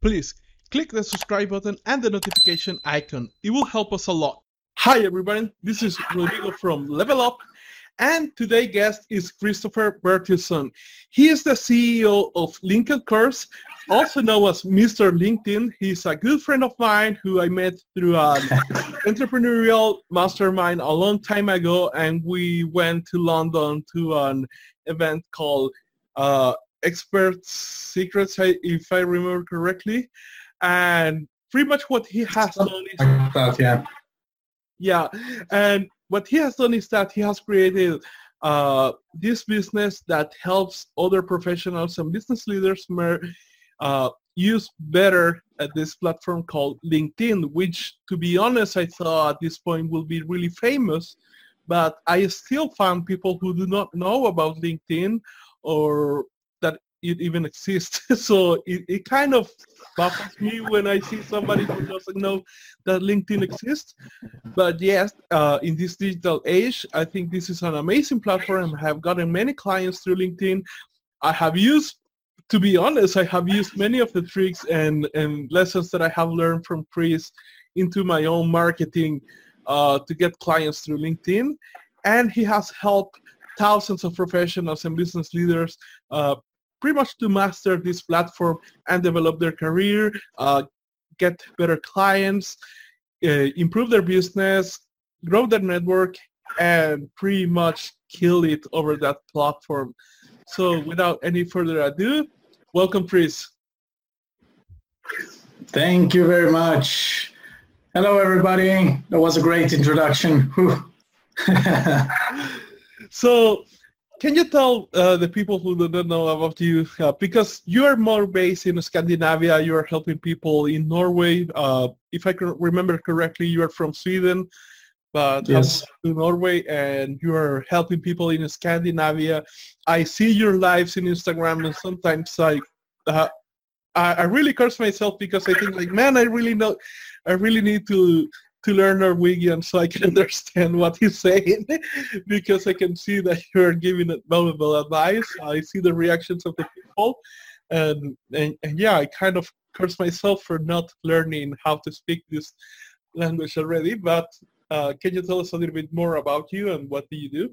please click the subscribe button and the notification icon. It will help us a lot. Hi everybody, this is Rodrigo from Level Up, and today's guest is Christopher Bertilsson. He is the CEO of LinkedIn Course, also known as Mr. LinkedIn. He's a good friend of mine who I met through an entrepreneurial mastermind a long time ago, and we went to London to an event called Expert Secrets, if I remember correctly. And pretty much what he has done is... Yeah, and what he has done is that he has created this business that helps other professionals and business leaders use better at this platform called LinkedIn, which, to be honest, I thought at this point will be really famous, but I still found people who do not know about LinkedIn or that it even exists. So it kind of baffles me when I see somebody who doesn't know that LinkedIn exists. But yes, in this digital age, I think this is an amazing platform. I have gotten many clients through LinkedIn. I have used, to be honest, I have used many of the tricks and lessons that I have learned from Chris into my own marketing to get clients through LinkedIn. And he has helped thousands of professionals and business leaders pretty much to master this platform and develop their career, get better clients, improve their business, grow their network, and pretty much kill it over that platform. So without any further ado, welcome, Chris. Thank you very much. Hello, everybody. That was a great introduction. So can you tell the people who don't know about you, because you are more based in Scandinavia, you are helping people in Norway. If I can remember correctly, you are from Sweden, but yes, to Norway, and you are helping people in Scandinavia. I see your lives in Instagram, and sometimes I really curse myself because I think like, man, I really need to learn Norwegian so I can understand what he's saying, because I can see that you're giving valuable advice. I see the reactions of the people, and yeah, I kind of curse myself for not learning how to speak this language already. But can you tell us a little bit more about you and what do you do?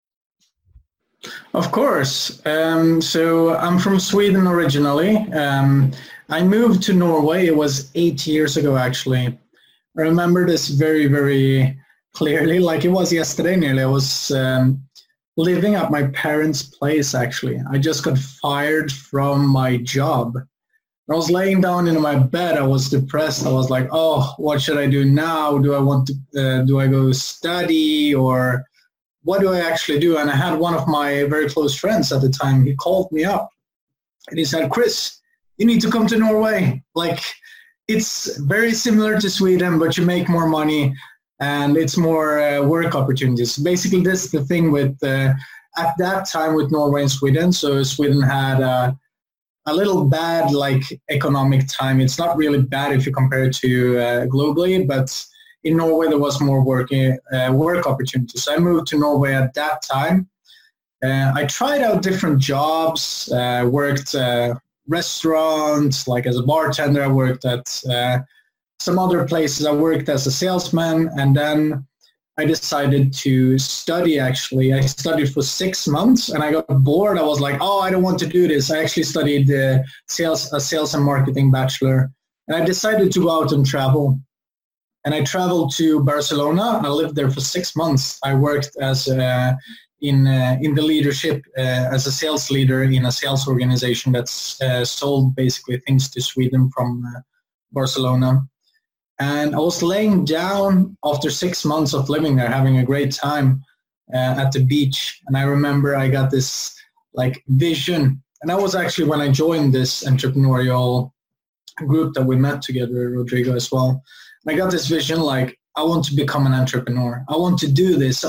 Of course. So I'm from Sweden originally. I moved to Norway. It was 8 years ago, actually. I remember this very, very clearly, like it was yesterday nearly. I was living at my parents' place, actually. I just got fired from my job. I was laying down in my bed. I was depressed. I was like, oh, what should I do now? Do I go study, or what do I actually do? And I had one of my very close friends at the time. He called me up and he said, Chris, you need to come to Norway. Like, it's very similar to Sweden, but you make more money and it's more work opportunities. Basically, this is the thing with, at that time with Norway and Sweden. So Sweden had a little bad like economic time. It's not really bad if you compare it to globally, but in Norway there was more work opportunities. So I moved to Norway at that time. I tried out different jobs, worked restaurants, like as a bartender. I worked at some other places. I worked as a salesman, and then I decided to study, actually. I studied for 6 months, and I got bored. I was like, oh, I don't want to do this. I actually studied a sales and marketing bachelor, and I decided to go out and travel. And I traveled to Barcelona. I lived there for 6 months. I worked as in the leadership as a sales leader in a sales organization that's sold basically things to Sweden from Barcelona. And I was laying down after 6 months of living there, having a great time at the beach. And I remember I got this like vision. And that was actually when I joined this entrepreneurial group that we met together, Rodrigo as well. And I got this vision like, I want to become an entrepreneur. I want to do this.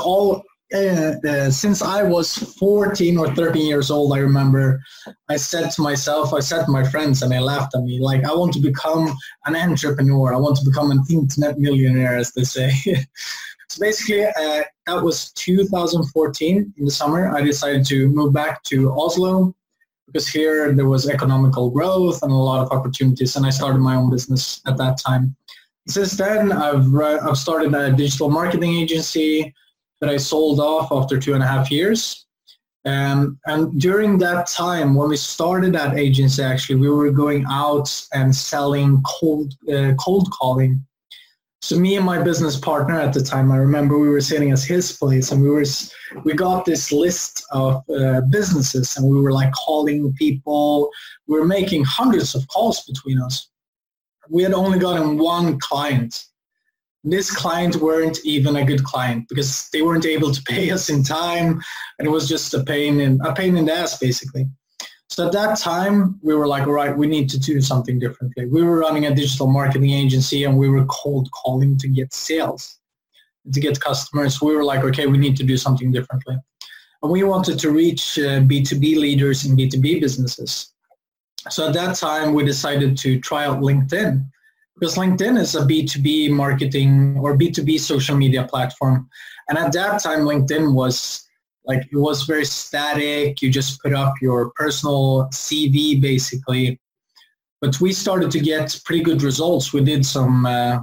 Since I was 14 or 13 years old, I remember I said to my friends, and they laughed at me, like, I want to become an entrepreneur. I want to become an internet millionaire, as they say. So basically, that was 2014 in the summer. I decided to move back to Oslo, because here there was economical growth and a lot of opportunities, and I started my own business at that time. Since then, I've started a digital marketing agency that I sold off after 2.5 years. And during that time, when we started that agency, actually, we were going out and selling cold calling. So me and my business partner at the time, I remember we were sitting at his place, and we got this list of businesses, and we were like calling people. We were making hundreds of calls between us. We had only gotten one client. This client weren't even a good client because they weren't able to pay us in time, and it was just a pain in the ass, basically. So at that time, we were like, all right, we need to do something differently. We were running a digital marketing agency, and we were cold calling to get sales, to get customers. We were like, okay, we need to do something differently. And we wanted to reach B2B leaders in B2B businesses. So at that time, we decided to try out LinkedIn, because LinkedIn is a B2B marketing or B2B social media platform. And at that time, LinkedIn was like, it was very static. You just put up your personal CV, basically. But we started to get pretty good results. We did some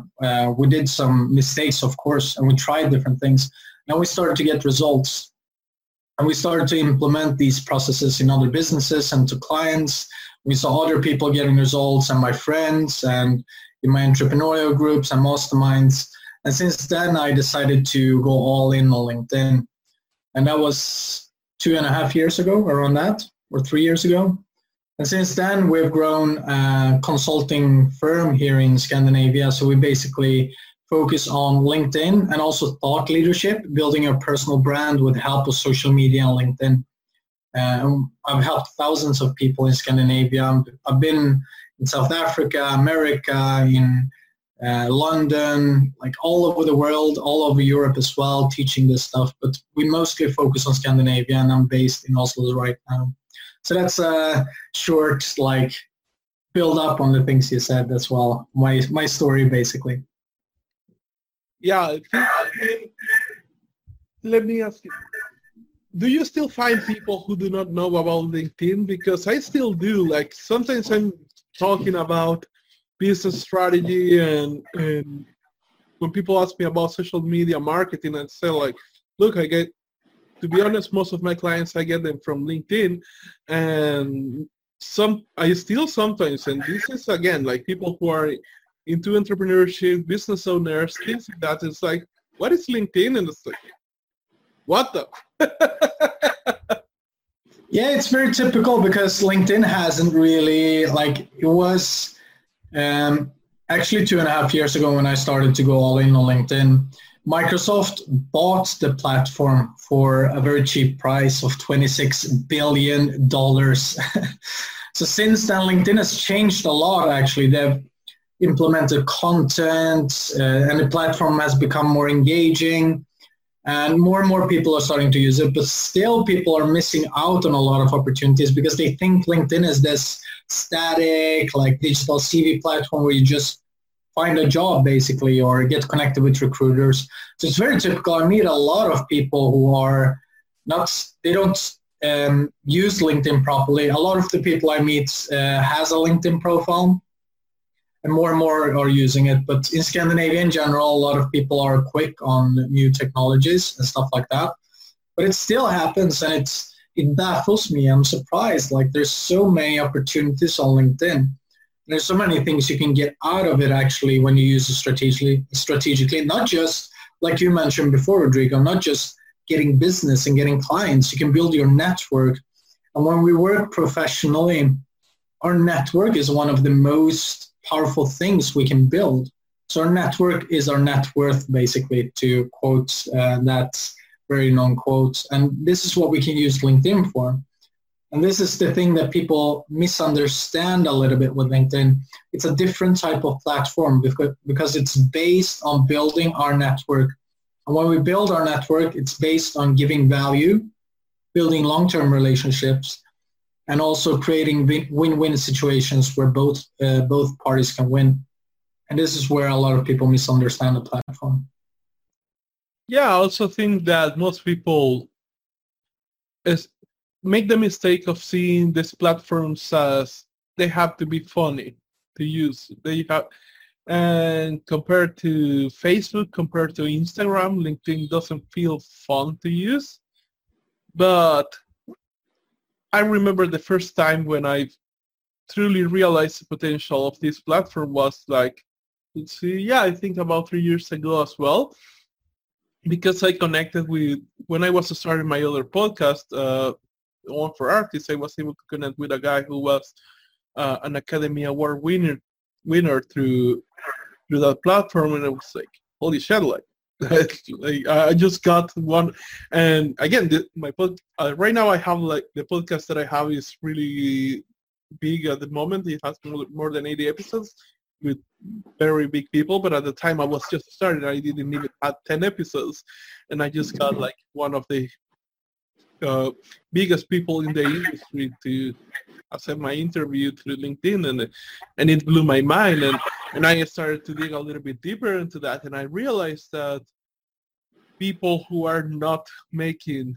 mistakes, of course, and we tried different things. And we started to get results. And we started to implement these processes in other businesses and to clients. We saw other people getting results, and my friends, and in my entrepreneurial groups and masterminds. And since then, I decided to go all in on LinkedIn. And that was 2.5 years ago, around that, or 3 years ago. And since then, we've grown a consulting firm here in Scandinavia. So we basically focus on LinkedIn and also thought leadership, building a personal brand with the help of social media and LinkedIn. I've helped thousands of people in Scandinavia. I've been in South Africa, America, in London, like all over the world, all over Europe as well, teaching this stuff. But we mostly focus on Scandinavia, and I'm based in Oslo right now. So that's a short, like, build up on the things you said as well. My story, basically. Yeah, let me ask you. Do you still find people who do not know about LinkedIn? Because I still do. Like, sometimes I'm talking about business strategy, and when people ask me about social media marketing, I say, like, look, to be honest, most of my clients, I get them from LinkedIn, and I still sometimes, and this is, again, like, people who are into entrepreneurship, business owners, things like that. It's like, what is LinkedIn? And it's like, what the? Yeah, it's very typical because LinkedIn hasn't really, like, it was actually 2.5 years ago when I started to go all in on LinkedIn. Microsoft bought the platform for a very cheap price of $26 billion. So since then, LinkedIn has changed a lot, actually. They've implemented content, and the platform has become more engaging. And more people are starting to use it, but still people are missing out on a lot of opportunities because they think LinkedIn is this static, like, digital CV platform where you just find a job, basically, or get connected with recruiters. So it's very typical. I meet a lot of people who are they don't use LinkedIn properly. A lot of the people I meet has a LinkedIn profile, and more are using it. But in Scandinavia in general, a lot of people are quick on new technologies and stuff like that. But it still happens, and it baffles me. I'm surprised. Like, there's so many opportunities on LinkedIn. There's so many things you can get out of it, actually, when you use it strategically. Not just, like you mentioned before, Rodrigo, not just getting business and getting clients. You can build your network. And when we work professionally, our network is one of the most powerful things we can build. So our network is our net worth, basically, to quote that very known quote. And this is what we can use LinkedIn for. And this is the thing that people misunderstand a little bit with LinkedIn. It's a different type of platform because it's based on building our network. And when we build our network, it's based on giving value, building long-term relationships, and also creating win-win situations where both parties can win. And this is where a lot of people misunderstand the platform. Yeah, I also think that most people, make the mistake of seeing these platforms as they have to be funny to use. They have, and compared to Facebook, compared to Instagram, LinkedIn doesn't feel fun to use. But I remember the first time when I truly realized the potential of this platform was like, let's see, yeah, I think about 3 years ago as well, because I connected with, when I was starting my other podcast, One for Artists, I was able to connect with a guy who was an Academy Award winner through that platform, and I was like, holy shit, like, like I just got one. And again, right now I have, like, the podcast that I have is really big at the moment. It has more than 80 episodes with very big people, but at the time I was just starting, I didn't even have 10 episodes, and I just got like one of the biggest people in the industry to accept my interview through LinkedIn, and it blew my mind, and I started to dig a little bit deeper into that, and I realized that people who are not making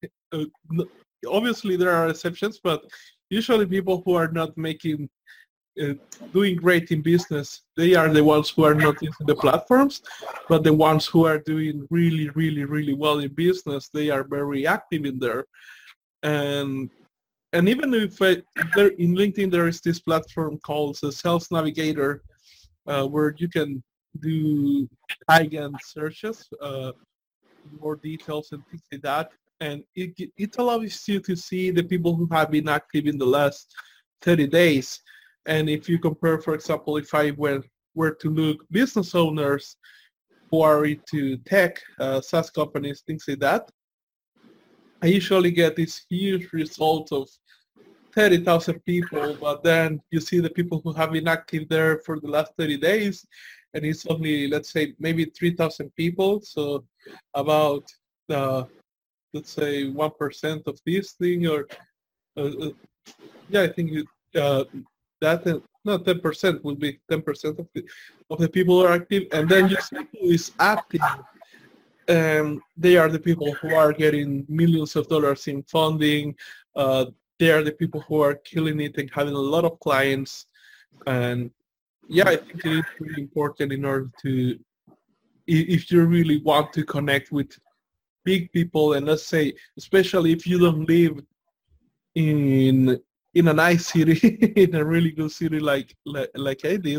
obviously there are exceptions, but usually people who are not making doing great in business, they are the ones who are not using the platforms, but the ones who are doing really, really, really well in business, they are very active in there. And even if there, in LinkedIn there is this platform called the Sales Navigator, where you can do high-end searches, more details and things like that, and it allows you to see the people who have been active in the last 30 days. And if you compare, for example, if I were to look business owners who are into tech, SaaS companies, things like that, I usually get this huge result of 30,000 people, but then you see the people who have been active there for the last 30 days, and it's only, let's say, maybe 3,000 people. So about, let's say, 1% of this thing, or yeah, I think that not 10% will be 10% of the people who are active, and then you see who is active. They are the people who are getting millions of dollars in funding. They are the people who are killing it and having a lot of clients. And yeah, I think it is really important in order to, if you really want to connect with big people, and let's say, especially if you don't live in a nice city, in a really good city like I did,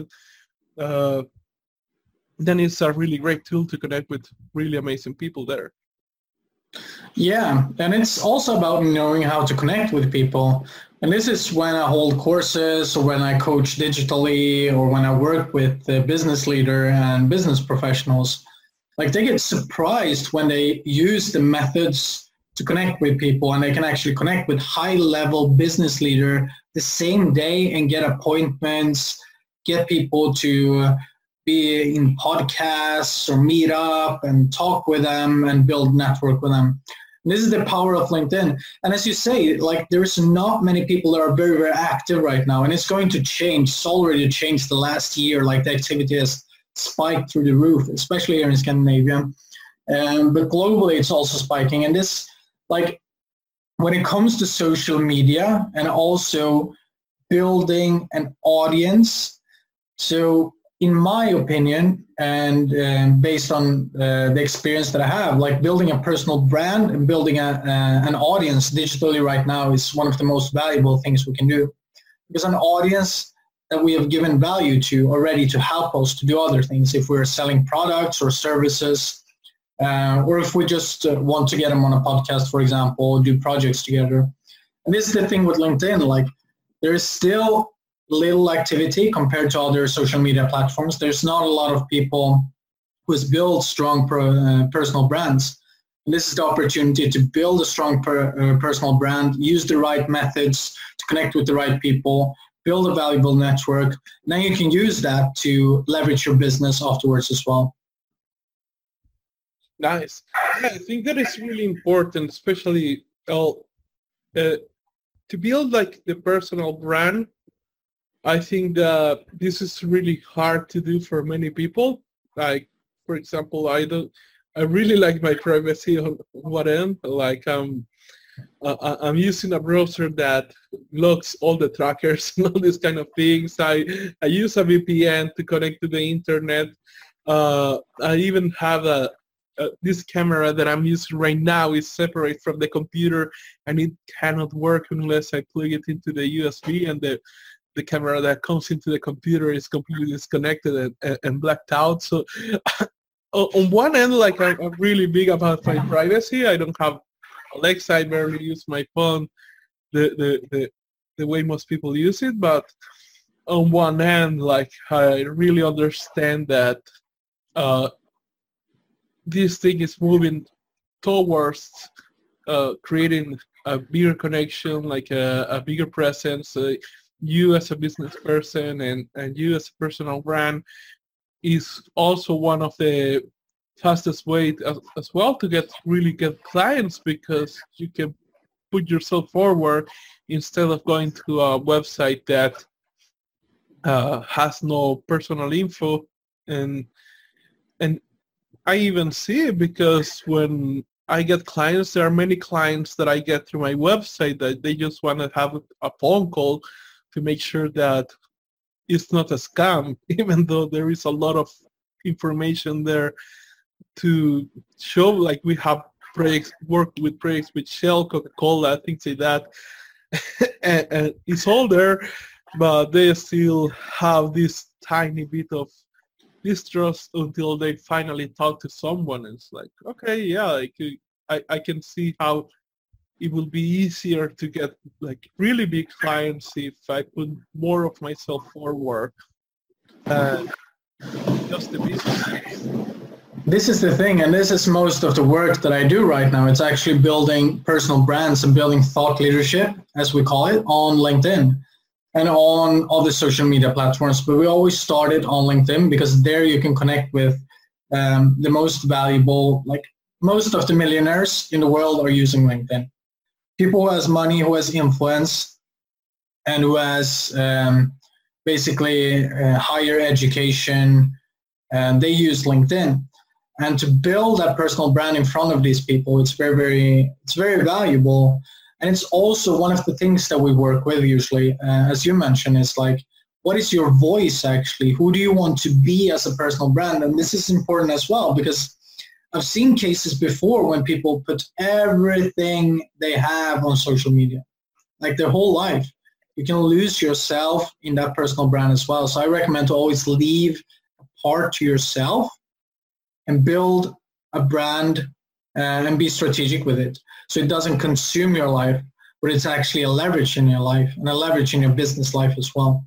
then it's a really great tool to connect with really amazing people there. Yeah, and it's also about knowing how to connect with people. And this is when I hold courses, or when I coach digitally, or when I work with the business leader and business professionals. Like, they get surprised when they use the methods to connect with people, and they can actually connect with high-level business leader the same day and get appointments, get people to be in podcasts or meet up and talk with them and build network with them. And this is the power of LinkedIn. And as you say, like, there's not many people that are very, very active right now, and it's going to change. It's already changed the last year. Like, the activity has spiked through the roof, especially here in Scandinavia. But globally, it's also spiking. And this, like, when it comes to social media and also building an audience, so in my opinion, and based on the experience that I have, like, building a personal brand and building an audience digitally right now is one of the most valuable things we can do, because an audience that we have given value to already to help us to do other things, if we're selling products or services, or if we just want to get them on a podcast, for example, do projects together. And this is the thing with LinkedIn, like, there is still little activity compared to other social media platforms. There's not a lot of people who has built strong personal brands. And this is the opportunity to build a strong personal brand, use the right methods to connect with the right people, build a valuable network. Now you can use that to leverage your business afterwards as well. Nice. Yeah, I think that is really important, especially to build, like, the personal brand. I think that this is really hard to do for many people. Like, for example, I really like my privacy on what end. Like, I'm using a browser that locks all the trackers and all these kind of things. I use a VPN to connect to the internet. I even have this camera that I'm using right now is separate from the computer, and it cannot work unless I plug it into the USB, and the camera that comes into the computer is completely disconnected and blacked out. So on one end, like I'm really big about my privacy. I don't have Alexa. I barely use my phone the way most people use it. But on one end, like I really understand that this thing is moving towards creating a bigger connection, like a bigger presence. You as a business person and you as a personal brand is also one of the fastest way as well to really get clients, because you can put yourself forward instead of going to a website that has no personal info. And I even see it because when I get clients, there are many clients that I get through my website that they just want to have a phone call to make sure that it's not a scam, even though there is a lot of information there to show. Like we have projects, worked with projects with Shell, Coca-Cola, things like that, and it's all there, but they still have this tiny bit of distrust until they finally talk to someone. It's like, okay, yeah, I can see how it will be easier to get like really big clients if I put more of myself forward. Just the business. This is the thing, and this is most of the work that I do right now. It's actually building personal brands and building thought leadership, as we call it, on LinkedIn and on other social media platforms. But we always started on LinkedIn because there you can connect with the most valuable, like most of the millionaires in the world are using LinkedIn. People who has money, who has influence, and who has basically higher education, and they use LinkedIn. And to build that personal brand in front of these people, it's very valuable. And it's also one of the things that we work with usually, as you mentioned, is like, what is your voice actually? Who do you want to be as a personal brand? And this is important as well, because I've seen cases before when people put everything they have on social media, like their whole life. You can lose yourself in that personal brand as well. So I recommend to always leave a part to yourself and build a brand and be strategic with it. So it doesn't consume your life, but it's actually a leverage in your life and a leverage in your business life as well.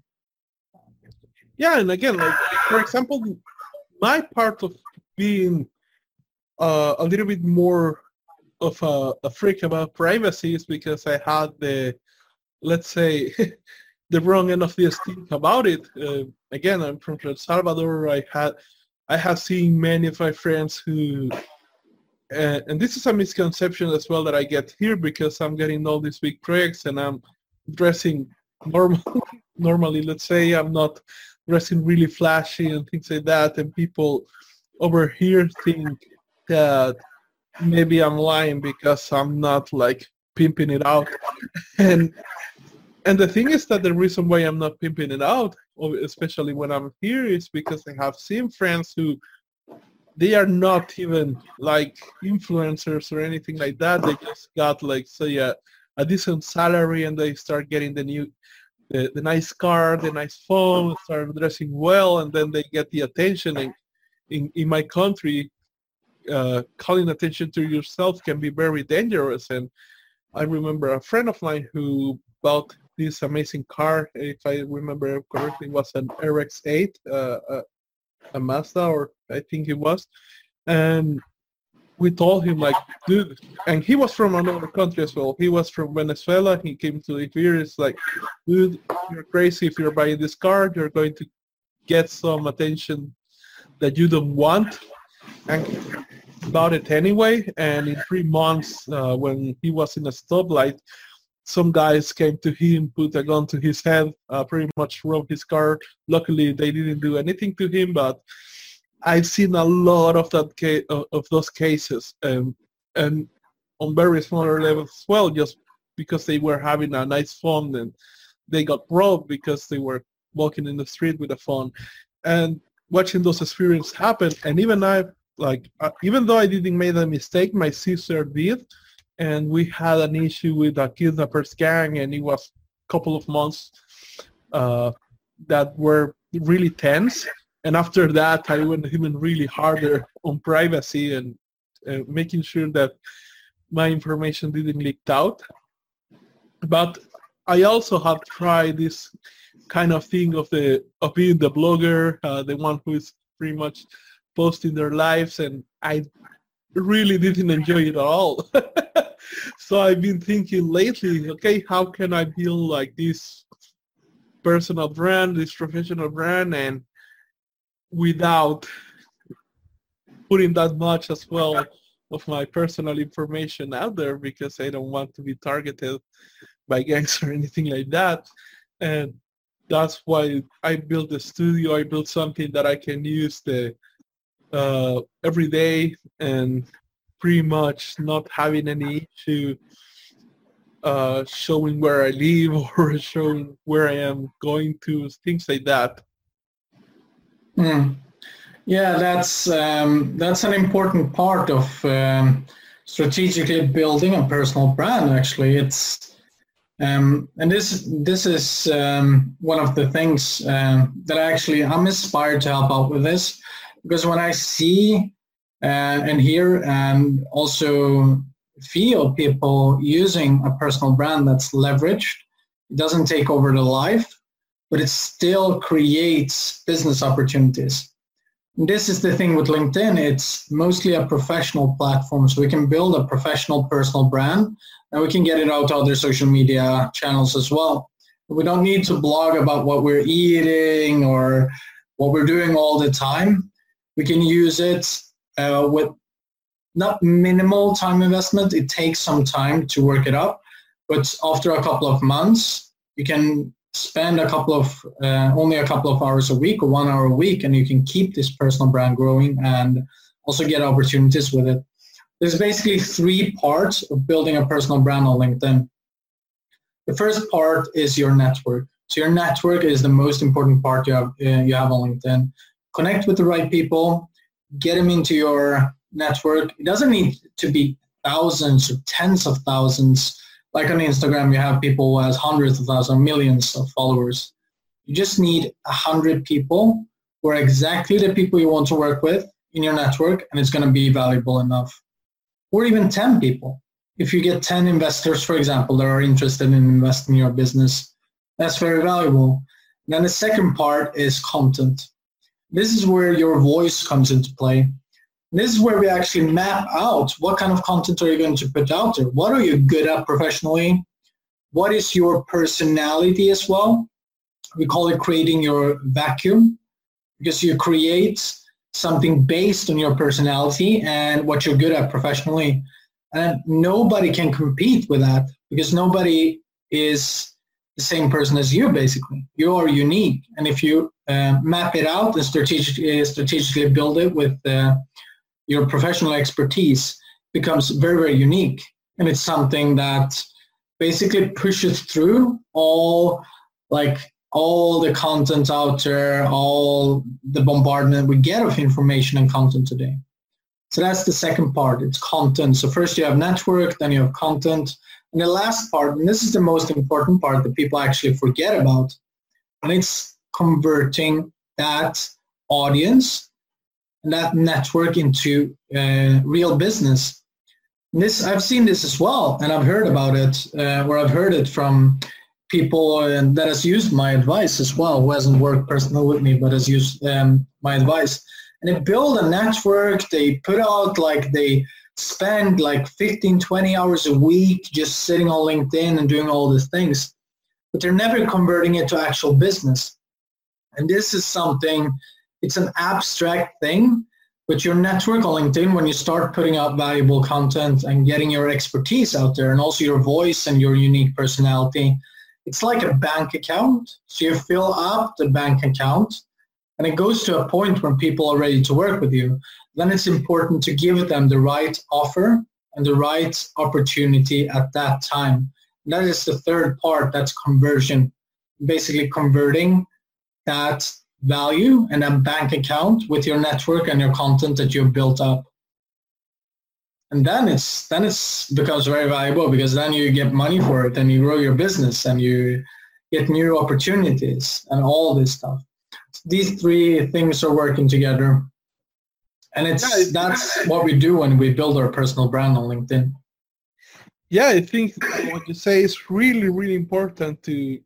Yeah, and again, like for example, my part of being a little bit more of a freak about privacy is because I had the, let's say, the wrong end of the stick about it. Again, I'm from El Salvador. I have seen many of my friends who, and this is a misconception as well that I get here because I'm getting all these big projects and I'm dressing normally, let's say I'm not dressing really flashy and things like that, and people over here think that maybe I'm lying because I'm not like pimping it out. And the thing is that the reason why I'm not pimping it out, especially when I'm here, is because I have seen friends who they are not even like influencers or anything like that. They just got like, say, a decent salary, and they start getting the nice car, the nice phone, start dressing well, and then they get the attention. In my country, calling attention to yourself can be very dangerous. And I remember a friend of mine who bought this amazing car. If I remember correctly, it was an RX-8, a Mazda, or I think it was. And we told him, like, dude, and he was from another country as well. He was from Venezuela. He came to live here. It's like, dude, you're crazy. If you're buying this car, you're going to get some attention that you don't want. And he bought it anyway. And in 3 months, when he was in a stoplight, some guys came to him, put a gun to his head, pretty much robbed his car. Luckily, they didn't do anything to him, but I've seen a lot of those cases, and on very smaller levels as well, just because they were having a nice phone and they got robbed because they were walking in the street with a phone. And watching those experiences happen, and even even though I didn't make a mistake, my sister did, and we had an issue with a kidnappers gang, and it was a couple of months that were really tense. And after that, I went even really harder on privacy and making sure that my information didn't leak out. But I also have tried this kind of thing of being the blogger, the one who is pretty much posting their lives, and I really didn't enjoy it at all. So I've been thinking lately, okay, how can I build like this personal brand, this professional brand, and without putting that much as well of my personal information out there, because I don't want to be targeted by gangs or anything like that. And that's why I built the studio. I built something that I can use every day, and pretty much not having any issue showing where I live or showing where I am going to, things like that. Yeah, that's an important part of strategically building a personal brand. Actually, it's and this is one of the things that I'm inspired to help out with this, because when I see and hear and also feel people using a personal brand that's leveraged, it doesn't take over the life, but it still creates business opportunities. And this is the thing with LinkedIn. It's mostly a professional platform, so we can build a professional personal brand, and we can get it out to other social media channels as well. We don't need to blog about what we're eating or what we're doing all the time. We can use it with not minimal time investment. It takes some time to work it up, but after a couple of months, you can spend only a couple of hours a week or 1 hour a week, and you can keep this personal brand growing and also get opportunities with it. There's basically 3 parts of building a personal brand on LinkedIn. The first part is your network. So your network is the most important part you have on LinkedIn. Connect with the right people, get them into your network. It doesn't need to be thousands or tens of thousands. Like on Instagram, you have people who has hundreds of thousands, millions of followers. You just need 100 people who are exactly the people you want to work with in your network, and it's going to be valuable enough. Or even 10 people. If you get 10 investors, for example, that are interested in investing in your business, that's very valuable. And then the second part is content. This is where your voice comes into play. This is where we actually map out what kind of content are you going to put out there. What are you good at professionally? What is your personality as well? We call it creating your vacuum, because you create something based on your personality and what you're good at professionally. And nobody can compete with that, because nobody is the same person as you, basically. You are unique. And if you map it out and strategically build it with your professional expertise, becomes very, very unique. And it's something that basically pushes through all the content out there, all the bombardment we get of information and content today. So that's the second part. It's content. So first you have network, then you have content. And the last part, and this is the most important part that people actually forget about, and it's converting that audience and that network into real business. And this, I've seen this as well, and I've heard about it, or I've heard it from people that has used my advice as well, who hasn't worked personally with me, but has used my advice. And they build a network, they put out, they spend 15, 20 hours a week just sitting on LinkedIn and doing all these things, but they're never converting it to actual business. And this is something, it's an abstract thing, but your network on LinkedIn, when you start putting out valuable content and getting your expertise out there, and also your voice and your unique personality, it's like a bank account. So you fill up the bank account, and it goes to a point when people are ready to work with you. Then it's important to give them the right offer and the right opportunity at that time. That is the third part, that's conversion. Basically converting that value and a bank account with your network and your content that you've built up. And then it's becomes very valuable, because then you get money for it and you grow your business and you get new opportunities and all this stuff. These three things are working together. And that's what we do when we build our personal brand on LinkedIn. Yeah, I think what you say is really, really important to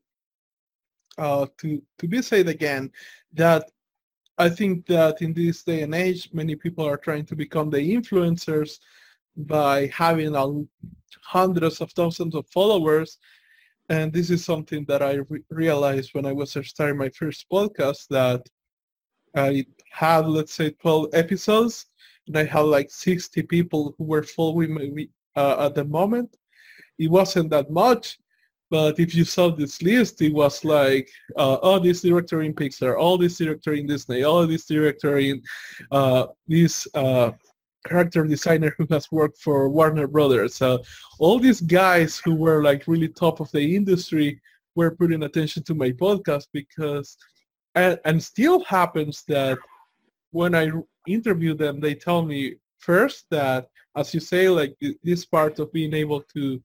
be said again, that I think that in this day and age, many people are trying to become the influencers by having hundreds of thousands of followers. And this is something that I realized when I was starting my first podcast, that I had, let's say, 12 episodes, and I had like 60 people who were following me at the moment. It wasn't that much, but if you saw this list, it was like, oh, this director in Pixar, all this director in Disney, all this director in this character designer who has worked for Warner Brothers. All these guys who were like really top of the industry were putting attention to my podcast, because, and still happens that when I interview them, they tell me first that, as you say, like this part of being able to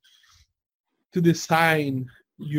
design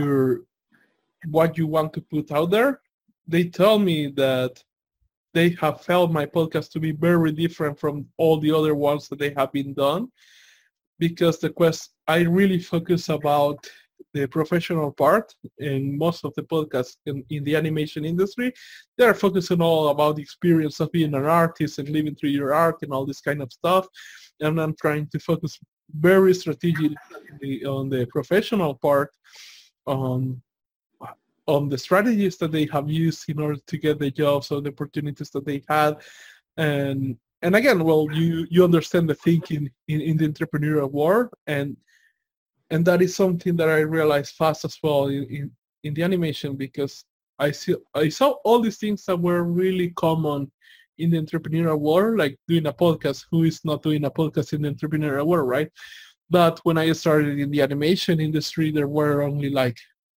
what you want to put out there, they tell me that they have felt my podcast to be very different from all the other ones that they have been done, because I really focus about the professional part. In most of the podcasts in the animation industry, they're focusing all about the experience of being an artist and living through your art and all this kind of stuff. And I'm trying to focus very strategically on the professional part, on the strategies that they have used in order to get the jobs or the opportunities that they had. And again, well, you understand the thinking in the entrepreneurial world, and that is something that I realized fast as well in the animation, because I saw all these things that were really common in the entrepreneurial world, like doing a podcast. Who is not doing a podcast in the entrepreneurial world, right? But when I started in the animation industry, there were only like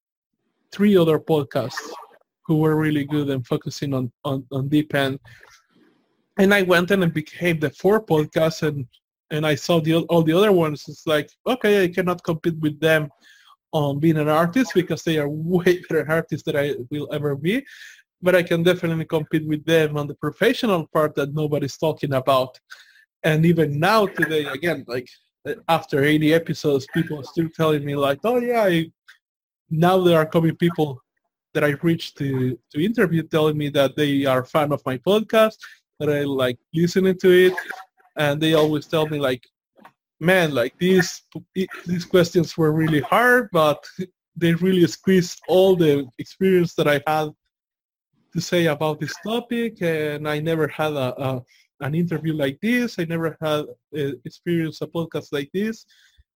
3 other podcasts who were really good and focusing on deep end. And I went and it became the 4 podcasts, and I saw all the other ones. It's like, okay, I cannot compete with them on being an artist, because they are way better artists than I will ever be. But I can definitely compete with them on the professional part that nobody's talking about. And even now today, again, like after 80 episodes, people are still telling me like, oh yeah, now there are coming people that I reached to interview telling me that they are a fan of my podcast, that I like listening to it. And they always tell me like, man, like these questions were really hard, but they really squeezed all the experience that I had to say about this topic. And I never had an interview like this. I never had experienced a podcast like this.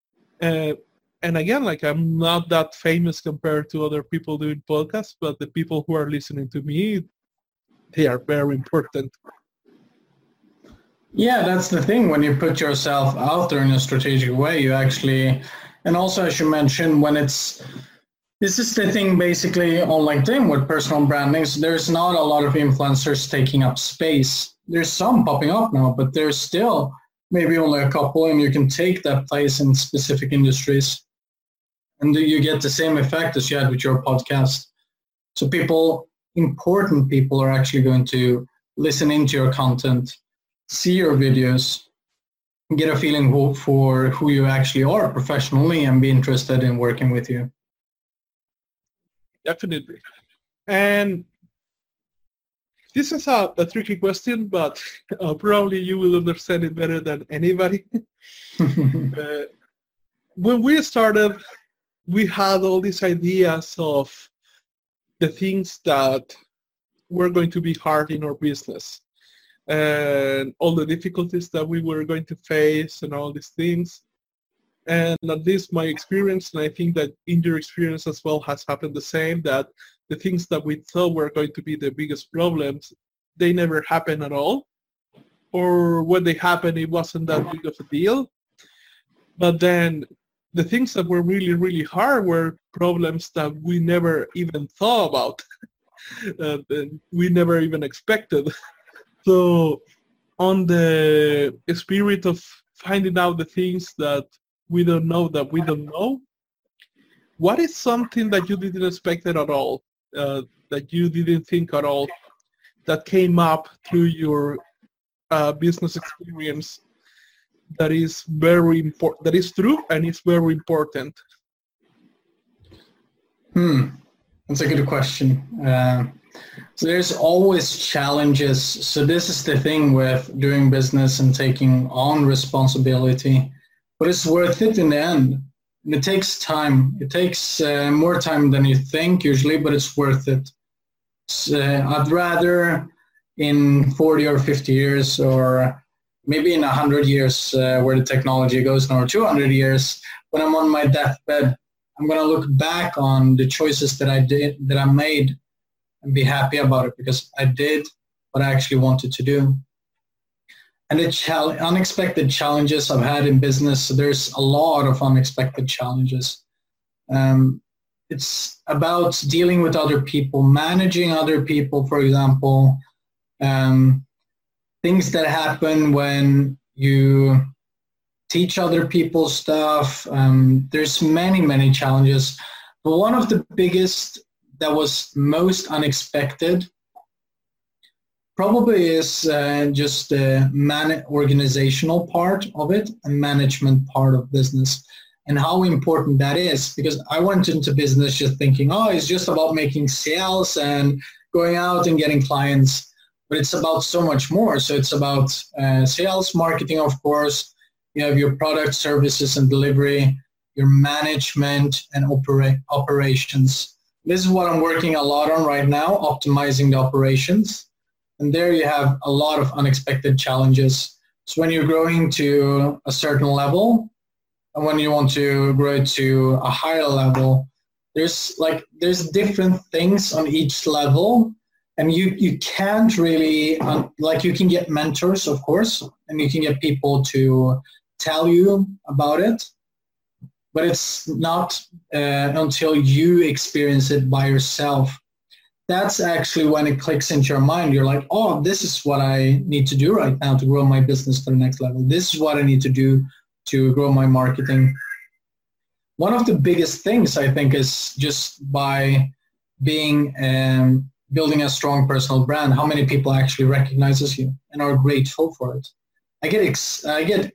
And again, like I'm not that famous compared to other people doing podcasts, but the people who are listening to me, they are very important. Yeah, that's the thing. When you put yourself out there in a strategic way, you actually, and also as you mentioned, this is the thing basically on LinkedIn with personal branding. So there's not a lot of influencers taking up space. There's some popping up now, but there's still maybe only a couple, and you can take that place in specific industries. And you get the same effect as you had with your podcast. So important people are actually going to listen into your content, see your videos, get a feeling for who you actually are professionally, and be interested in working with you. Definitely. And this is a tricky question, but probably you will understand it better than anybody. When we started, we had all these ideas of the things that were going to be hard in our business, and all the difficulties that we were going to face and all these things. And at least my experience, and I think that in your experience as well has happened the same, that the things that we thought were going to be the biggest problems, they never happen at all. Or when they happen, it wasn't that big of a deal. But then the things that were really, really hard were problems that we never even thought about, and we never even expected. So on the spirit of finding out the things that we don't know, what is something that you didn't expect at all, that you didn't think at all, that came up through your business experience that is very important, that is true and is very important? That's a good question. So there's always challenges. So this is the thing with doing business and taking on responsibility, but it's worth it in the end. And it takes time. It takes more time than you think usually, but it's worth it. So I'd rather in 40 or 50 years, or maybe in 100 years where the technology goes now, or 200 years, when I'm on my deathbed, I'm going to look back on the choices that I made and be happy about it because I did what I actually wanted to do. And the unexpected challenges I've had in business, there's a lot of unexpected challenges. It's about dealing with other people, managing other people, for example, things that happen when you teach other people stuff. There's many, many challenges. But one of the biggest that was most unexpected probably is just the organizational part of it and management part of business and how important that is. Because I went into business just thinking, oh, it's just about making sales and going out and getting clients. But it's about so much more. So it's about sales, marketing, of course. You have your product, services, and delivery, your management, and operations. This is what I'm working a lot on right now, optimizing the operations. And there you have a lot of unexpected challenges. So when you're growing to a certain level, and when you want to grow to a higher level, there's different things on each level. And you can't really, you can get mentors, of course, and you can get people to tell you about it. But it's not until you experience it by yourself. That's actually when it clicks into your mind. You're like, oh, this is what I need to do right now to grow my business to the next level. This is what I need to do to grow my marketing. One of the biggest things, I think, is just by being building a strong personal brand, how many people actually recognizes you and are grateful for it. I get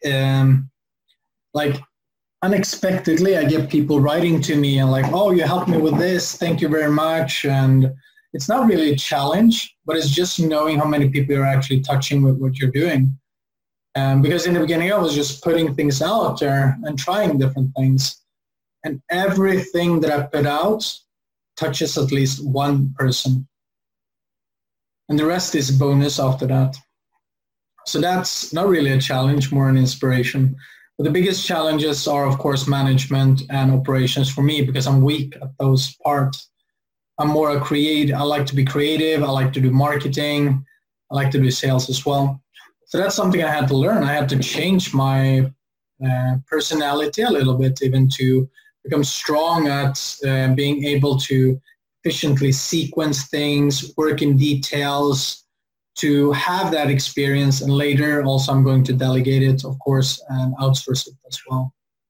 unexpectedly, I get people writing to me and like, oh, you helped me with this. Thank you very much. And it's not really a challenge, but it's just knowing how many people you're actually touching with what you're doing. Because in the beginning, I was just putting things out there and trying different things. And everything that I put out touches at least one person. And the rest is bonus after that. So that's not really a challenge, more an inspiration. But the biggest challenges are, of course, management and operations for me because I'm weak at those parts. I'm more I like to be creative. I like to do marketing. I like to do sales as well. So that's something I had to learn. I had to change my personality a little bit even to become strong at being able to efficiently sequence things, work in details, to have that experience. And later also I'm going to delegate it, of course, and outsource it as well.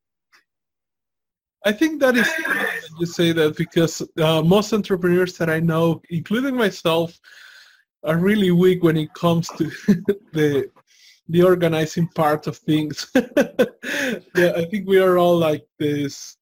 I think that is you say that because most entrepreneurs that I know, including myself, are really weak when it comes to the organizing part of things. Yeah, I think we are all like this,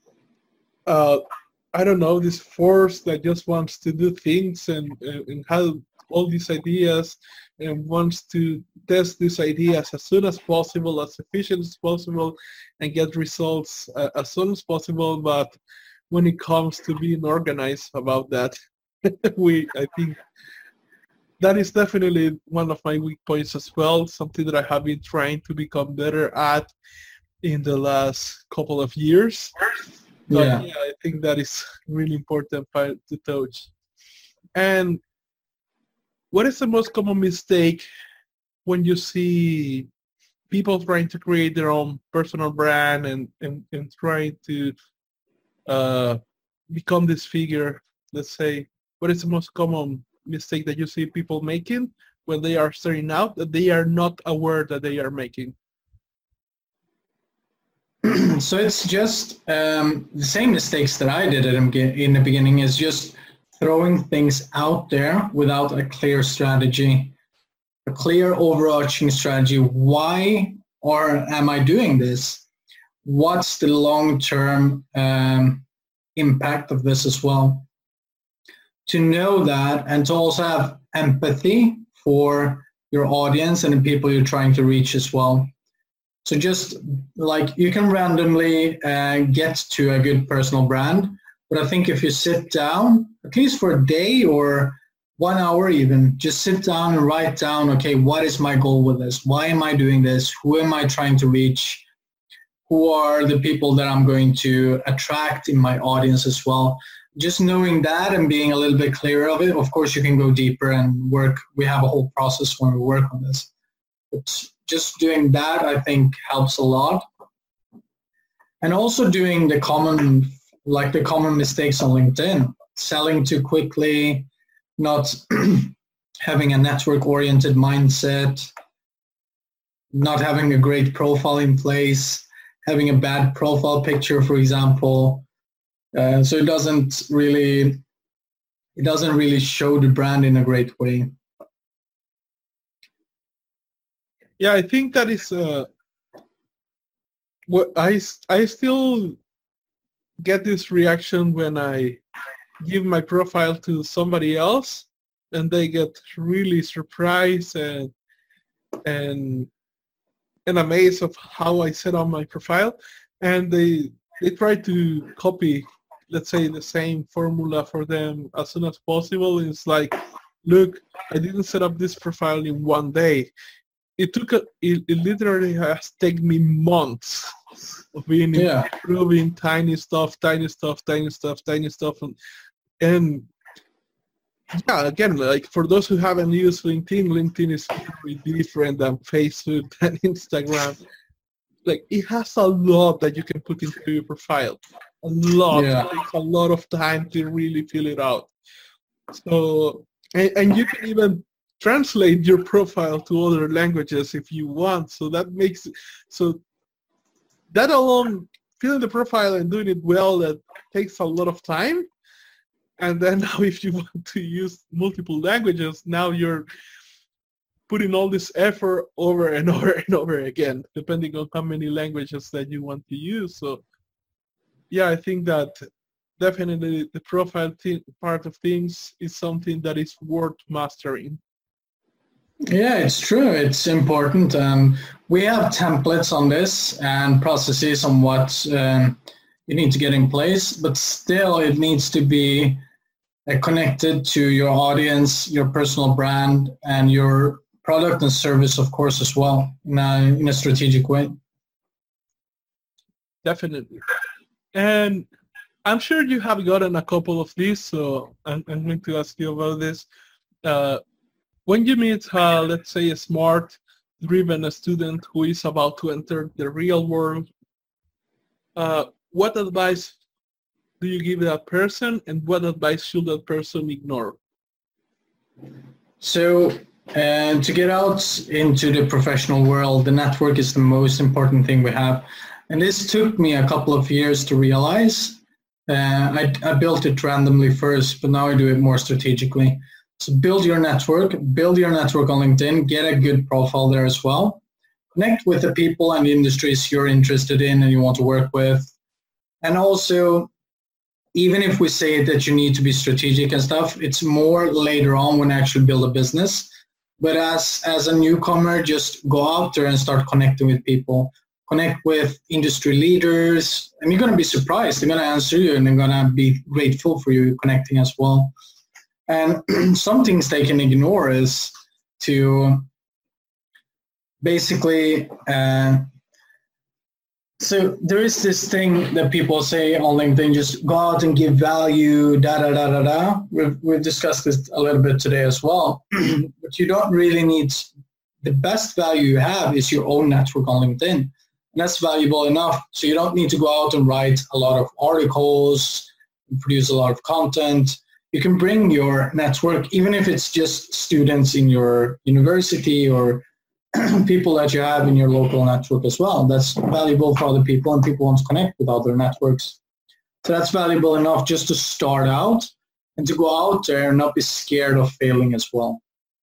I don't know, this force that just wants to do things and have all these ideas and wants to test these ideas as soon as possible, as efficient as possible, and get results as soon as possible. But when it comes to being organized about that, I think that is definitely one of my weak points as well, something that I have been trying to become better at in the last couple of years. But yeah, I think that is really important part to touch. And what is the most common mistake when you see people trying to create their own personal brand and trying to become this figure. Let's say, what is the most common mistake that you see people making when they are starting out that they are not aware that they are making? So it's just the same mistakes that I did in the beginning, is just throwing things out there without a clear strategy, a clear overarching strategy. Why or am I doing this? What's the long-term impact of this as well? To know that, and to also have empathy for your audience and the people you're trying to reach as well. So just like you can randomly get to a good personal brand, but I think if you sit down, at least for a day or 1 hour even, just sit down and write down, okay, what is my goal with this? Why am I doing this? Who am I trying to reach? Who are the people that I'm going to attract in my audience as well? Just knowing that and being a little bit clearer of it, of course you can go deeper and work. We have a whole process when we work on this. But just doing that, I think, helps a lot. And also doing the common mistakes on LinkedIn, selling too quickly, not having a network-oriented mindset, not having a great profile in place, having a bad profile picture, for example. So it doesn't really show the brand in a great way. Yeah, I think that is what I still get this reaction when I give my profile to somebody else, and they get really surprised and amazed of how I set up my profile, and they try to copy, let's say, the same formula for them as soon as possible. It's like, look, I didn't set up this profile in 1 day. It literally has taken me months of being improving tiny stuff, and yeah, again, like for those who haven't used LinkedIn is very different than Facebook and Instagram. Like it has a lot that you can put into your profile. A lot. It takes a lot of time to really fill it out. So, and you can even translate your profile to other languages if you want. So that makes it, so that alone, filling the profile and doing it well, that takes a lot of time. And then now if you want to use multiple languages, now you're putting all this effort over and over and over again, depending on how many languages that you want to use. So yeah, I think that definitely the profile part of things is something that is worth mastering. Yeah, it's true. It's important. We have templates on this and processes on what you need to get in place, but still it needs to be connected to your audience, your personal brand, and your product and service, of course, as well, in a strategic way. Definitely. And I'm sure you have gotten a couple of these, so I'm going to ask you about this. When you meet, let's say, a smart, driven student who is about to enter the real world, what advice do you give that person, and what advice should that person ignore? So to get out into the professional world, the network is the most important thing we have. And this took me a couple of years to realize. I built it randomly first, but now I do it more strategically. So build your network on LinkedIn, get a good profile there as well. Connect with the people and the industries you're interested in and you want to work with. And also, even if we say that you need to be strategic and stuff, it's more later on when you actually build a business. But as a newcomer, just go out there and start connecting with people. Connect with industry leaders, and you're going to be surprised. They're going to answer you, and they're going to be grateful for you connecting as well. And some things they can ignore is to basically, so there is this thing that people say on LinkedIn, just go out and give value, da-da-da-da-da. We've discussed this a little bit today as well. But you don't really need the best value you have is your own network on LinkedIn. And that's valuable enough. So you don't need to go out and write a lot of articles, and produce a lot of content. You can bring your network, even if it's just students in your university or people that you have in your local network as well. That's valuable for other people, and people want to connect with other networks. So that's valuable enough just to start out and to go out there and not be scared of failing as well.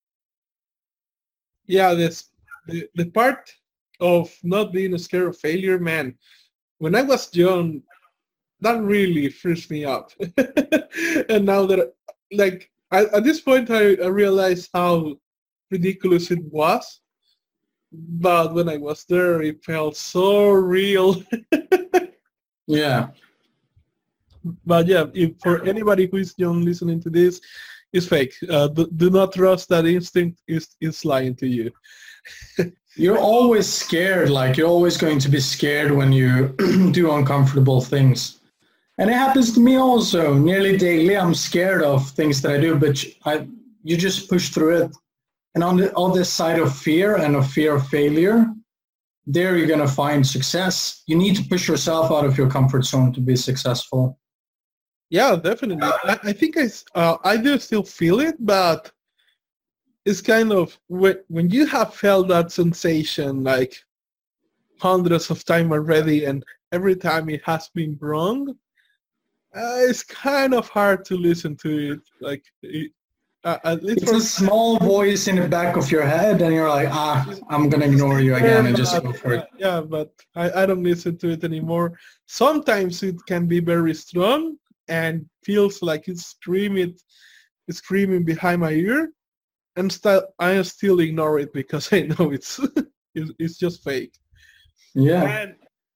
Yeah, the part of not being scared of failure, man, when I was young, that really frees me up. And now that, like, at this point, I realized how ridiculous it was. But when I was there, it felt so real. Yeah. But yeah, if for anybody who is young listening to this, it's fake. Do not trust that instinct is lying to you. You're always scared. Like, you're always going to be scared when you do uncomfortable things. And it happens to me also. Nearly daily, I'm scared of things that I do, but you just push through it. And on the other side of fear and of fear of failure, there you're going to find success. You need to push yourself out of your comfort zone to be successful. Yeah, definitely. I think I do still feel it, but it's kind of when you have felt that sensation like hundreds of times already, and every time it has been wrong, it's kind of hard to listen to it. Like, it's a small voice in the back of your head, and you're like, I'm going to ignore you again and just go for it. Yeah, but I don't listen to it anymore. Sometimes it can be very strong and feels like it's screaming behind my ear, and I still ignore it because I know it's just fake. Yeah.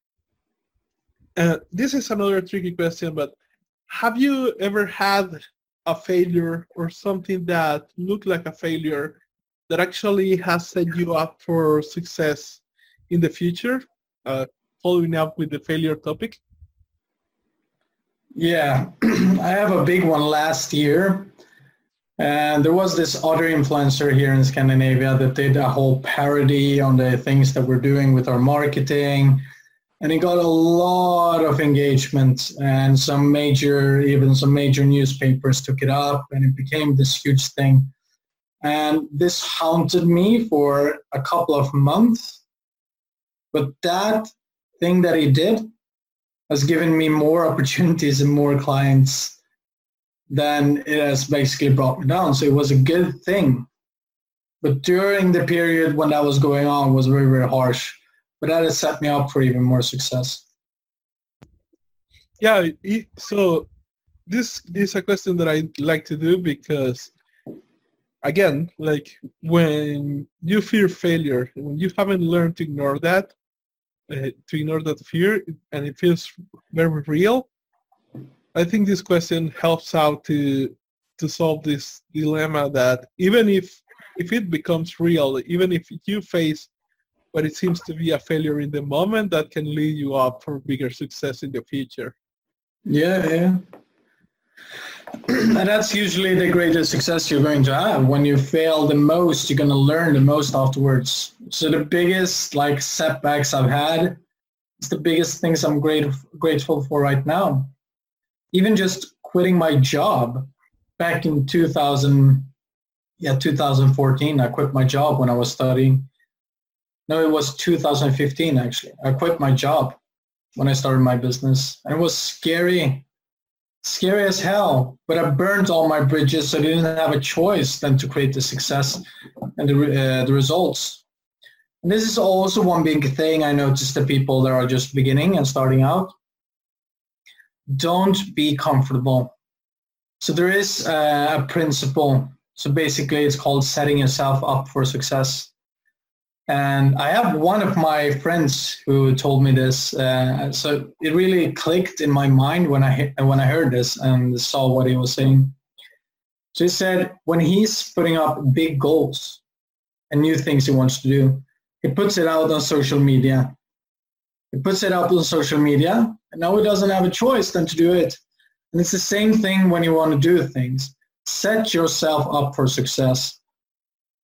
And this is another tricky question, but have you ever had a failure or something that looked like a failure that actually has set you up for success in the future? Following up with the failure topic. Yeah, I have a big one last year. And there was this other influencer here in Scandinavia that did a whole parody on the things that we're doing with our marketing. And it got a lot of engagement, and some major newspapers took it up, and it became this huge thing. And this haunted me for a couple of months. But that thing that he did has given me more opportunities and more clients than it has basically brought me down. So it was a good thing. But during the period when that was going on was very, very harsh. But that has set me up for even more success. Yeah, so this is a question that I like to do because, again, like when you fear failure, when you haven't learned to ignore that fear, and it feels very real, I think this question helps out to solve this dilemma that even if it becomes real, even if you face what it seems to be a failure in the moment, that can lead you up for bigger success in the future. Yeah. And that's usually the greatest success you're going to have. When you fail the most, you're going to learn the most afterwards. So the biggest setbacks I've had, it's the biggest things I'm grateful for right now. Even just quitting my job back in 2014, I quit my job when I was studying. No, it was 2015 actually. I quit my job when I started my business. And it was scary as hell. But I burnt all my bridges, so I didn't have a choice than to create the success and the results. And this is also one big thing I noticed the people that are just beginning and starting out. Don't be comfortable. So there is a principle. So basically it's called setting yourself up for success. And I have one of my friends who told me this. So it really clicked in my mind when I heard this and saw what he was saying. So he said when he's putting up big goals and new things he wants to do, he puts it out on social media. And now he doesn't have a choice than to do it. And it's the same thing when you want to do things. Set yourself up for success.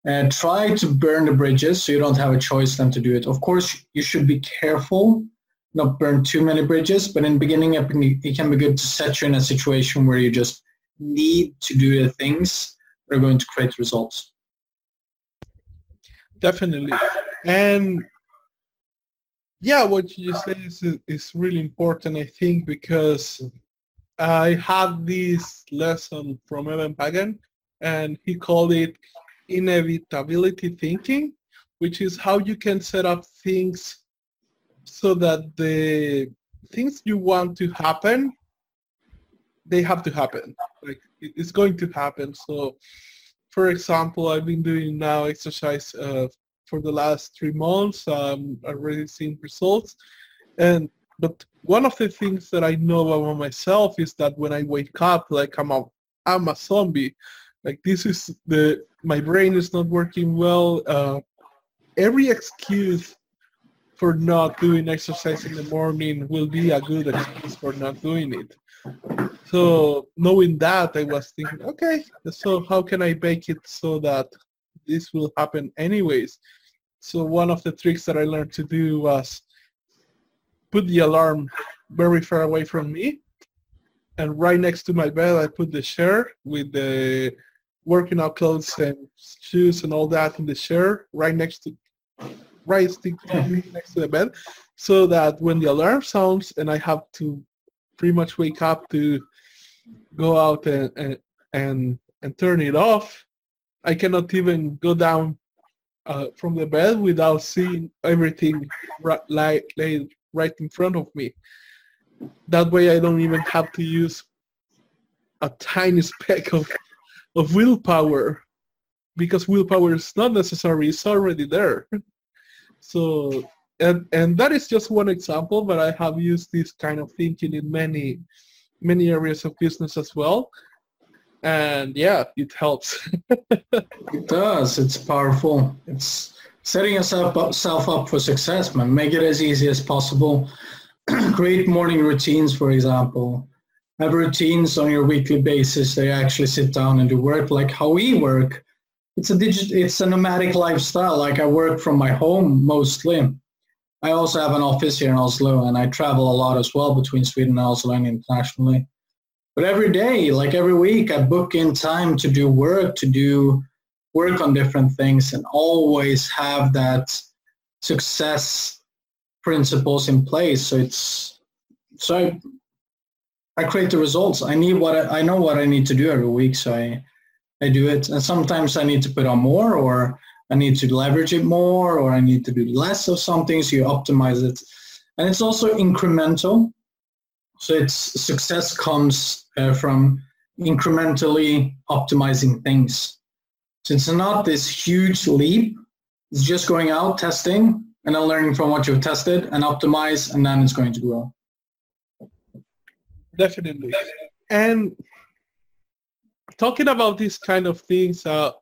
Try to burn the bridges so you don't have a choice then to do it. Of course, you should be careful, not burn too many bridges, but in the beginning it can be good to set you in a situation where you just need to do the things that are going to create results. Definitely. And yeah, what you say is really important, I think, because I had this lesson from Evan Pagan, and he called it inevitability thinking, which is how you can set up things so that the things you want to happen, they have to happen. Like, it's going to happen. So, for example, I've been doing now exercise for the last 3 months. I'm already seeing results. But one of the things that I know about myself is that when I wake up, like I'm a zombie. Like, my brain is not working well. Every excuse for not doing exercise in the morning will be a good excuse for not doing it. So knowing that, I was thinking, okay, so how can I make it so that this will happen anyways? So one of the tricks that I learned to do was put the alarm very far away from me, and right next to my bed I put the chair with the working out clothes and shoes and all that in the chair right next to the bed, so that when the alarm sounds and I have to pretty much wake up to go out and turn it off, I cannot even go down from the bed without seeing everything laid right in front of me. That way I don't even have to use a tiny speck of willpower, because willpower is not necessary, it's already there. So, and that is just one example, but I have used this kind of thinking in many areas of business as well. And yeah, it helps. It does. It's powerful. It's setting yourself up for success, man. Make it as easy as possible. Create morning routines, for example. Have routines on your weekly basis. They actually sit down and do work like how we work. It's a nomadic lifestyle. Like, I work from my home mostly. I also have an office here in Oslo, and I travel a lot as well between Sweden and Oslo and internationally. But every day, like every week, I book in time to do work on different things, and always have that success principles in place. So I create the results. I know what I need to do every week, so I do it. And sometimes I need to put on more, or I need to leverage it more, or I need to do less of something, so you optimize it. And it's also incremental. So success comes from incrementally optimizing things. So it's not this huge leap. It's just going out, testing, and then learning from what you've tested and optimize, and then it's going to grow. Definitely. And talking about these kind of things,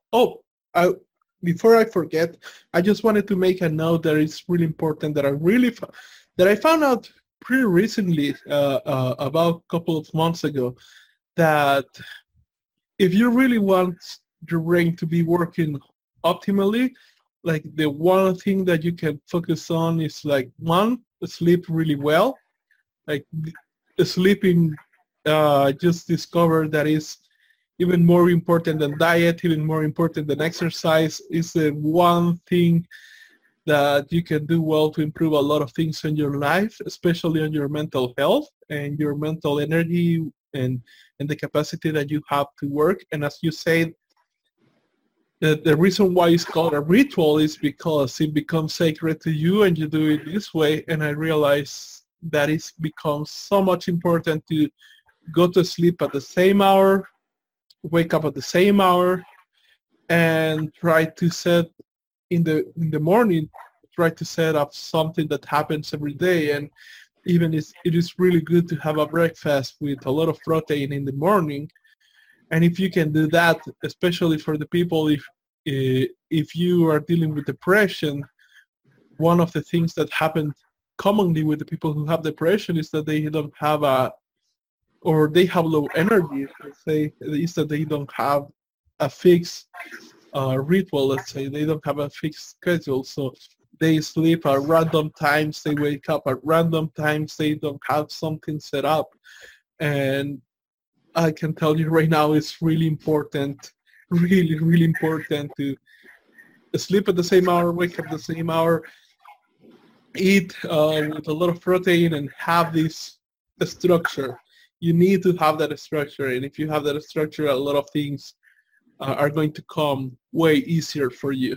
before I forget, I just wanted to make a note that it's really important that I found out pretty recently, about a couple of months ago, that if you really want your brain to be working optimally, like, the one thing that you can focus on is, like, one, sleep really well. Like, sleeping, just discovered that is even more important than diet, even more important than exercise. Is the one thing that you can do well to improve a lot of things in your life, especially on your mental health and your mental energy and the capacity that you have to work. And as you said, the reason why it's called a ritual is because it becomes sacred to you and you do it this way. And I realized that it's become so much important to go to sleep at the same hour, wake up at the same hour, and try to set in the morning, try to set up something that happens every day. And even it is really good to have a breakfast with a lot of protein in the morning. And if you can do that, especially for the people, if you are dealing with depression, one of the things that happens commonly with the people who have depression is that they don't have or they have low energy. Let's say is that they don't have a fixed ritual, let's say. They don't have a fixed schedule, so they sleep at random times, they wake up at random times, they don't have something set up. And I can tell you right now, it's really important, really, really important to sleep at the same hour, wake up at the same hour, eat with a lot of protein, and have this structure. You need to have that structure, and if you have that structure, a lot of things are going to come way easier for you.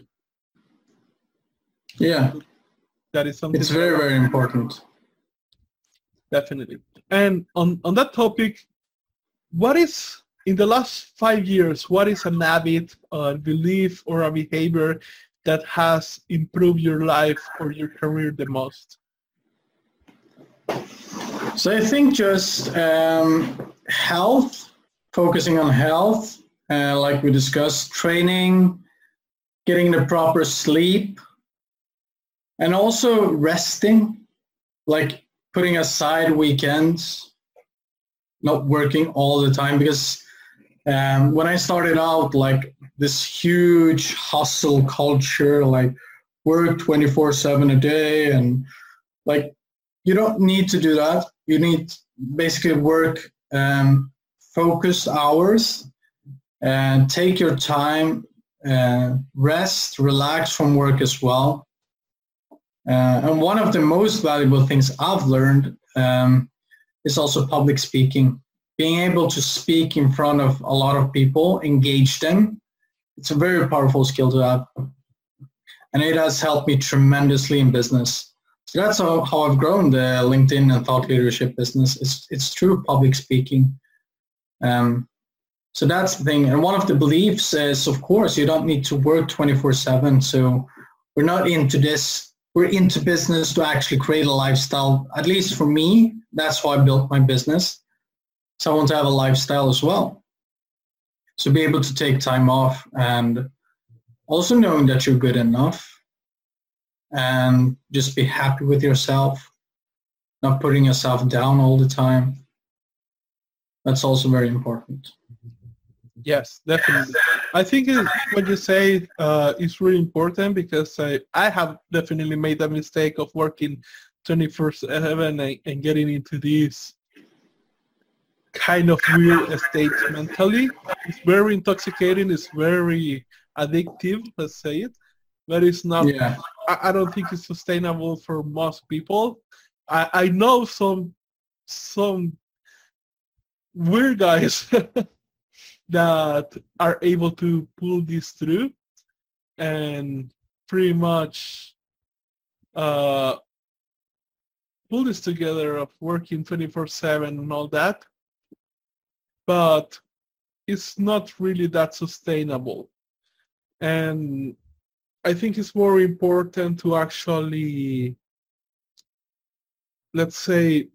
Yeah, that is something. It's very, very important. Definitely. And on that topic, what is, in the last 5 years, what is an habit, a belief, or a behavior that has improved your life or your career the most? So I think just health, focusing on health, like we discussed, training, getting the proper sleep, and also resting, like putting aside weekends, not working all the time. Because when I started out, like this huge hustle culture, like work 24/7 a day, and like you don't need to do that. You need basically work focused hours and take your time, rest, relax from work as well. And one of the most valuable things I've learned is also public speaking. Being able to speak in front of a lot of people, engage them, it's a very powerful skill to have. And it has helped me tremendously in business. So that's how I've grown the LinkedIn and thought leadership business. It's through public speaking. So that's the thing. And one of the beliefs is, of course, you don't need to work 24/7. So we're not into this. We're into business to actually create a lifestyle. At least for me, that's why I built my business. So I want to have a lifestyle as well. So be able to take time off, and also knowing that you're good enough, and just be happy with yourself, not putting yourself down all the time. That's also very important. Yes, definitely. I think what you say is really important, because I have definitely made the mistake of working 24/7 and getting into this kind of real estate mentally. It's very intoxicating. It's very addictive, let's say it. But it's not. Yeah. I don't think it's sustainable for most people. I know some weird guys that are able to pull this through and pretty much pull this together of working 24/7 and all that, but it's not really that sustainable. And I think it's more important to actually, let's say,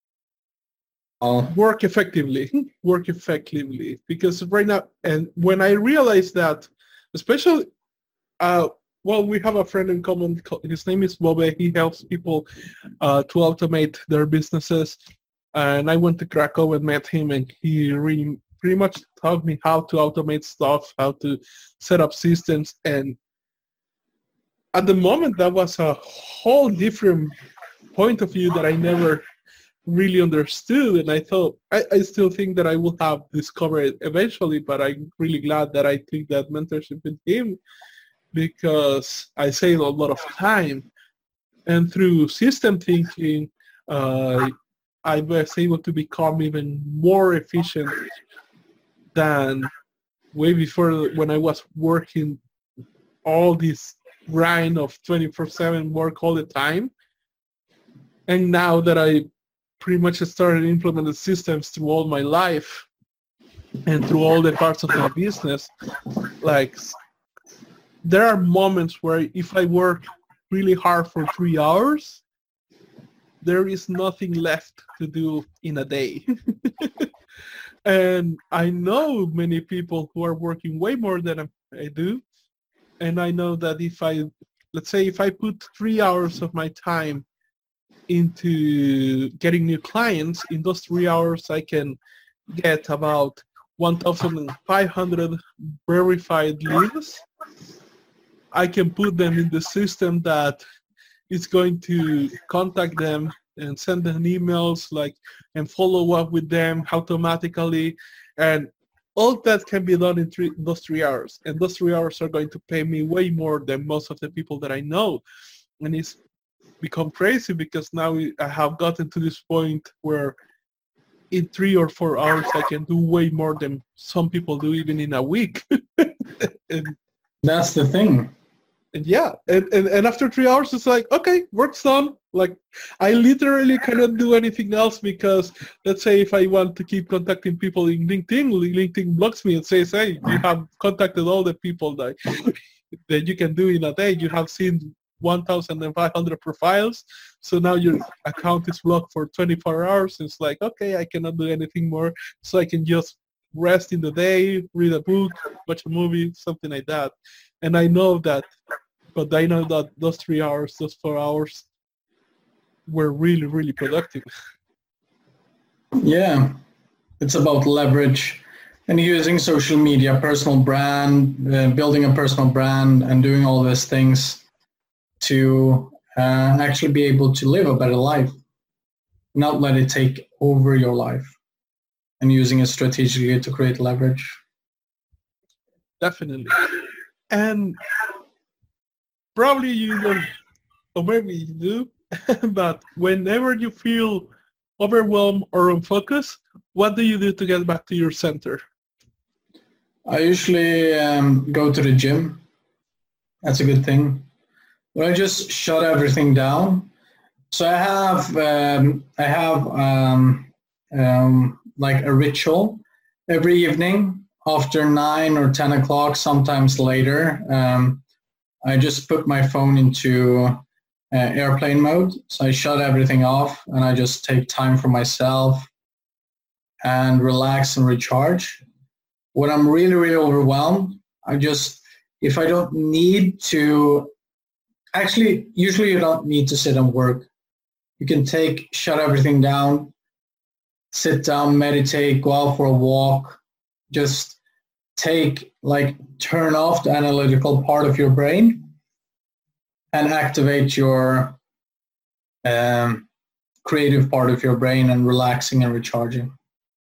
work effectively, because right now, and when I realized that, especially, well, we have a friend in common, his name is Bobe. He helps people to automate their businesses, and I went to Krakow and met him, and he really pretty much taught me how to automate stuff, how to set up systems. And at the moment, that was a whole different point of view that I never really understood. And I thought, I still think that I will have discovered eventually, but I'm really glad that I took that mentorship with him, because I saved a lot of time. And through system thinking, I was able to become even more efficient than way before, when I was working all this grind of 24/7 work all the time. And now that I pretty much started implementing systems through all my life and through all the parts of my business, like, there are moments where if I work really hard for 3 hours, there is nothing left to do in a day. And I know many people who are working way more than I do. And I know that if I put 3 hours of my time into getting new clients, in those 3 hours I can get about 1,500 verified leads, I can put them in the system that is going to contact them and send them emails and follow up with them automatically. And all that can be done in those 3 hours. And those 3 hours are going to pay me way more than most of the people that I know. And it's become crazy because now I have gotten to this point where in 3 or 4 hours I can do way more than some people do even in a week. and That's the thing. And yeah, and after 3 hours, it's like, okay, work's done. Like, I literally cannot do anything else because, let's say, if I want to keep contacting people in LinkedIn, LinkedIn blocks me and says, hey, you have contacted all the people that you can do in a day. You have seen 1,500 profiles, so now your account is blocked for 24 hours. It's like, okay, I cannot do anything more, so I can just rest in the day, read a book, watch a movie, something like that. And I know that those 3 hours, those 4 hours were really, really productive. Yeah, it's about leverage and using social media, personal brand, building a personal brand and doing all these things to actually be able to live a better life, not let it take over your life, and using it strategically to create leverage. Definitely. And probably you don't, or maybe you do, but whenever you feel overwhelmed or unfocused, what do you do to get back to your center? I usually go to the gym. That's a good thing. But I just shut everything down. So I have like a ritual every evening after 9 or 10 o'clock, sometimes later. I just put my phone into airplane mode. So I shut everything off and I just take time for myself and relax and recharge. When I'm really, really overwhelmed, if I don't need to, actually, usually you don't need to sit and work. You can shut everything down, sit down, meditate, go out for a walk, just turn off the analytical part of your brain and activate your creative part of your brain and relaxing and recharging.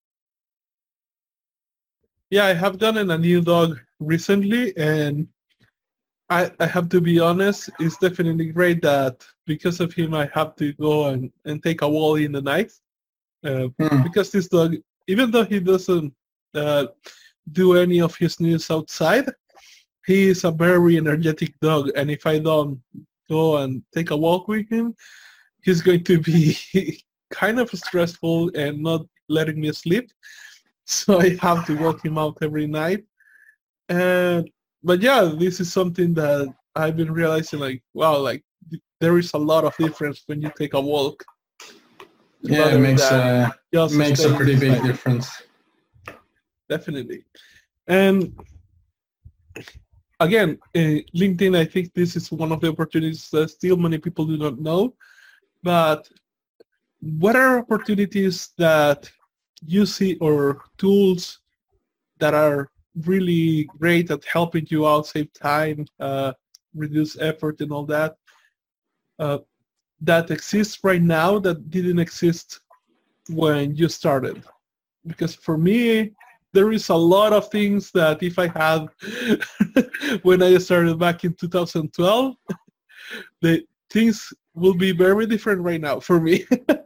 Yeah, I have gotten a new dog recently, and I have to be honest, it's definitely great that because of him I have to go and take a walk in the night. Because this dog, even though he doesn't do any of his needs outside, he is a very energetic dog, and if I don't go and take a walk with him, he's going to be kind of stressful and not letting me sleep. So I have to walk him out every night. But yeah, this is something that I've been realizing, wow, there is a lot of difference when you take a walk. Yeah, it makes a pretty big difference. Definitely. And again, LinkedIn, I think this is one of the opportunities that still many people do not know. But what are opportunities that you see or tools that are really great at helping you out, save time, reduce effort and all that, that exists right now that didn't exist when you started? Because for me, there is a lot of things that if I had when I started back in 2012, the things will be very different right now for me.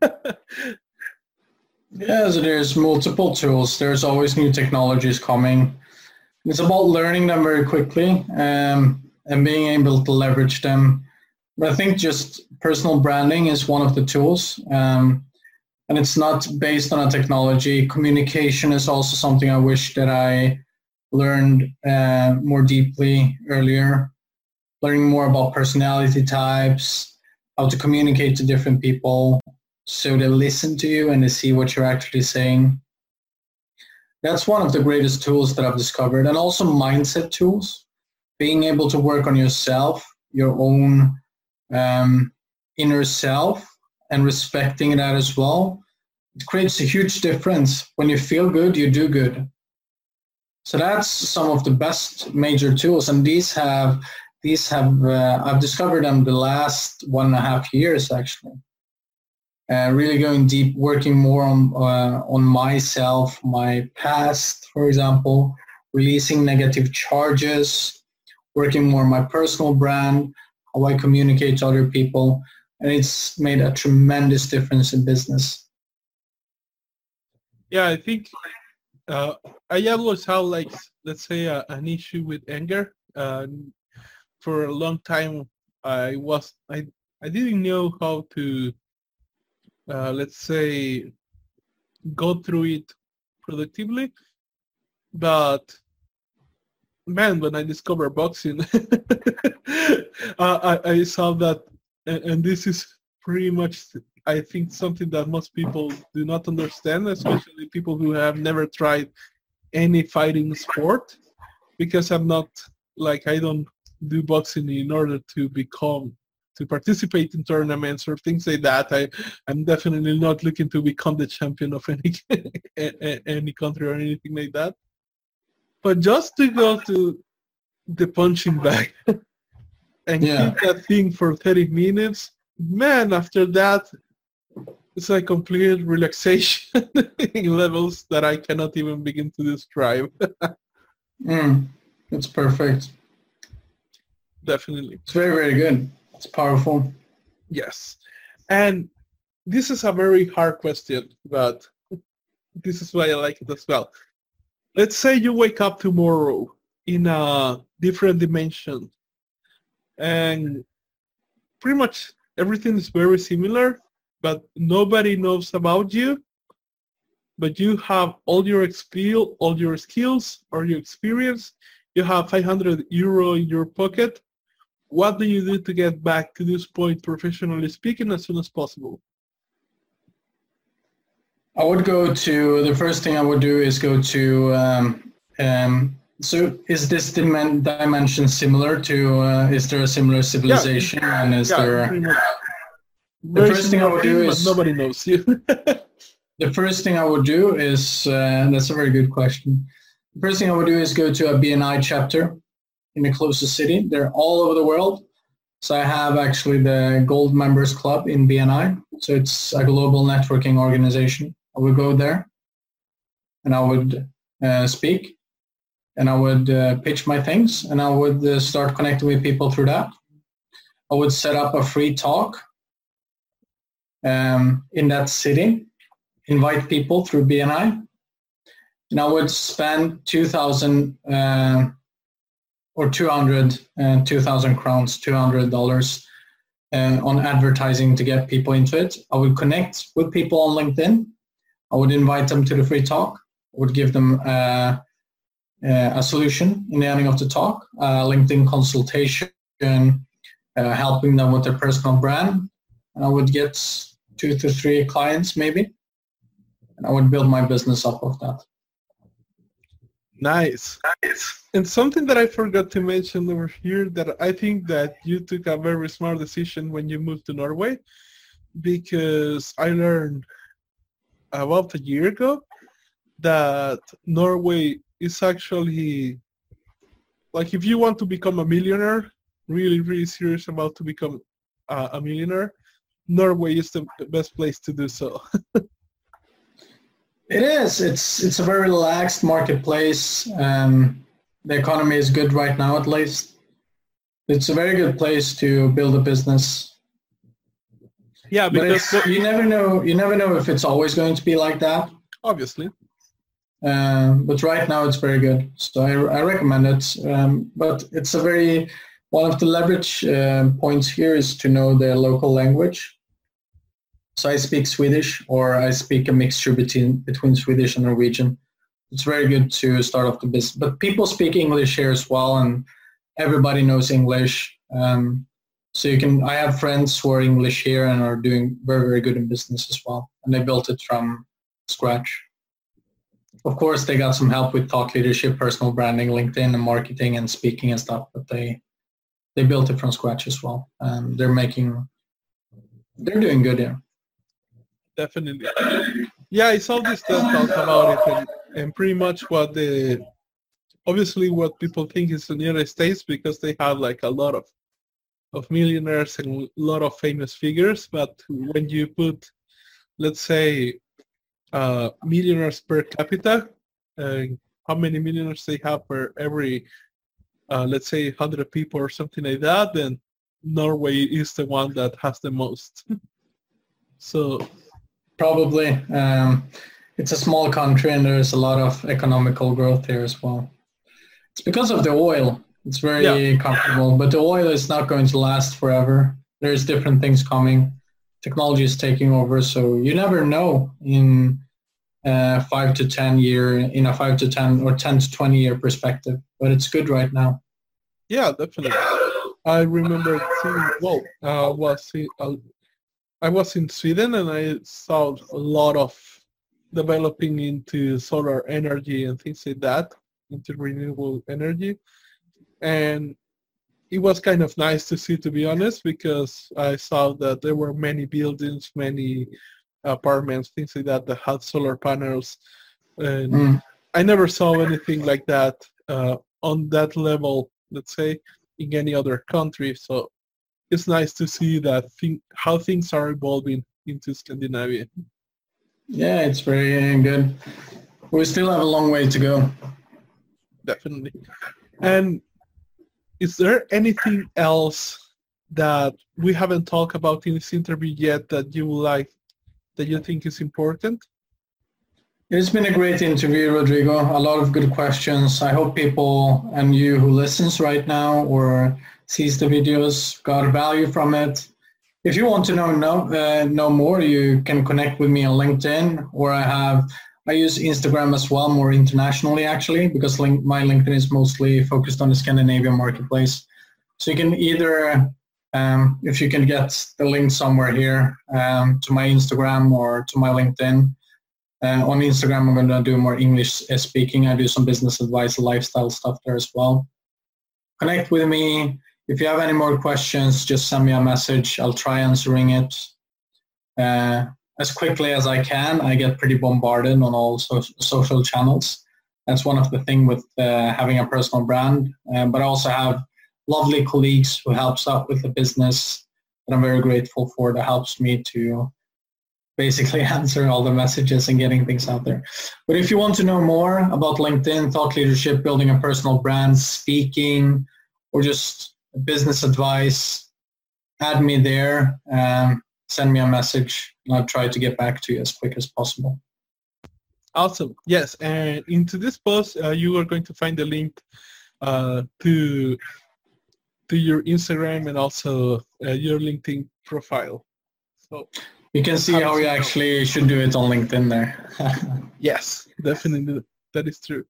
Yeah, so there's multiple tools. There's always new technologies coming. It's about learning them very quickly and being able to leverage them. But I think just personal branding is one of the tools. And it's not based on a technology. Communication is also something I wish that I learned more deeply earlier. Learning more about personality types, how to communicate to different people so they listen to you and they see what you're actually saying. That's one of the greatest tools that I've discovered. And also mindset tools, being able to work on yourself, your own inner self, and respecting that as well. It creates a huge difference. When you feel good, you do good. So that's some of the best major tools, and these have these have I've discovered them the last 1.5 years actually. Really going deep, working more on myself, my past, for example, releasing negative charges, working more on my personal brand, how I communicate to other people, and it's made a tremendous difference in business. Yeah, I think I always have, like, let's say, an issue with anger. For a long time, I didn't know how to, let's say, go through it productively. But man, when I discovered boxing, I saw that, and this is pretty much, I think, something that most people do not understand, especially people who have never tried any fighting sport, because I'm not, like, I don't do boxing in order to participate in tournaments or things like that. I'm definitely not looking to become the champion of any country or anything like that. But just to go to the punching bag and keep that thing for 30 minutes, man, after that, it's like complete relaxation in levels that I cannot even begin to describe. It's perfect. Definitely. It's very, very good. It's powerful. Yes. And this is a very hard question, but this is why I like it as well. Let's say you wake up tomorrow in a different dimension and pretty much everything is very similar, but nobody knows about you, but you have all your skills or your experience. You have 500 euro in your pocket. What do you do to get back to this point, professionally speaking, as soon as possible? I would go to, the first thing I would do is go to, so is this dimension similar to, is there a similar civilization? Yeah. And is there, the first thing I would do is, nobody knows you. The first thing I would do is, that's a very good question. The first thing I would do is go to a BNI chapter in the closest city. They're all over the world. So I have actually the Gold Members Club in BNI. So it's a global networking organization. I would go there and I would speak and I would pitch my things and I would start connecting with people through that. I would set up a free talk in that city, invite people through BNI, and I would spend 2,000 or 2,000 crowns, $200 on advertising to get people into it. I would connect with people on LinkedIn. I would invite them to the free talk. I would give them a solution in the ending of the talk, LinkedIn consultation, helping them with their personal brand. And I would get 2 to 3 clients maybe, and I would build my business up of that. Nice. And something that I forgot to mention over here, that I think that you took a very smart decision when you moved to Norway, because I learned about a year ago that Norway is actually, like, if you want to become a millionaire, really, really serious about to become a millionaire, Norway is the best place to do so. It is. It's a very relaxed marketplace. The economy is good right now, at least. It's a very good place to build a business. Yeah, because you never know. You never know if it's always going to be like that. Obviously. But right now it's very good, so I recommend it. But it's a very, one of the leverage points here is to know the local language. So I speak Swedish, or I speak a mixture between Swedish and Norwegian. It's very good to start off the business. But people speak English here as well, and everybody knows English. So I have friends who are English here and are doing very, very good in business as well. And they built it from scratch. Of course, they got some help with thought leadership, personal branding, LinkedIn, and marketing and speaking and stuff. But they built it from scratch as well. And they're doing good here. Definitely. Yeah, I saw this talk about it, and pretty much what the obviously what people think is the United States because they have like a lot of millionaires and a lot of famous figures. But when you put, let's say, millionaires per capita, how many millionaires they have per every, let's say, 100 people or something like that, then Norway is the one that has the most. So probably. It's a small country and there's a lot of economical growth here as well. It's because of the oil. It's very comfortable, but the oil is not going to last forever. There's different things coming. Technology is taking over, so you never know in 5 to 10 year, in a 5 to 10 or 10 to 20 year perspective. But it's good right now. Yeah, definitely. I remember seeing, I was in Sweden and I saw a lot of developing into solar energy and things like that, into renewable energy. And it was kind of nice to see, to be honest, because I saw that there were many buildings, many apartments, things like that had solar panels. And I never saw anything like that on that level, let's say, in any other country. So it's nice to see that how things are evolving into Scandinavia. Yeah, it's very good. We still have a long way to go. Definitely. And is there anything else that we haven't talked about in this interview yet that you would like, that you think is important? It's been a great interview, Rodrigo. A lot of good questions. I hope people and you who listens right now or sees the videos got value from it. If you want to know more, you can connect with me on LinkedIn, or I use Instagram as well, more internationally actually, because my LinkedIn is mostly focused on the Scandinavian marketplace. So you can either, if you can get the link somewhere here to my Instagram or to my LinkedIn. On Instagram, I'm going to do more English speaking. I do some business advice, lifestyle stuff there as well. Connect with me. If you have any more questions, just send me a message. I'll try answering it as quickly as I can. I get pretty bombarded on all social channels. That's one of the things with having a personal brand. But I also have lovely colleagues who helps out with the business that I'm very grateful for, that helps me to basically answer all the messages and getting things out there. But if you want to know more about LinkedIn, thought leadership, building a personal brand, speaking, or just business advice, add me there, send me a message, and I'll try to get back to you as quick as possible. Awesome. Yes, and into this post, you are going to find the link to your Instagram and also your LinkedIn profile. So you can see how you actually should do it on LinkedIn there. Yes, definitely. That is true.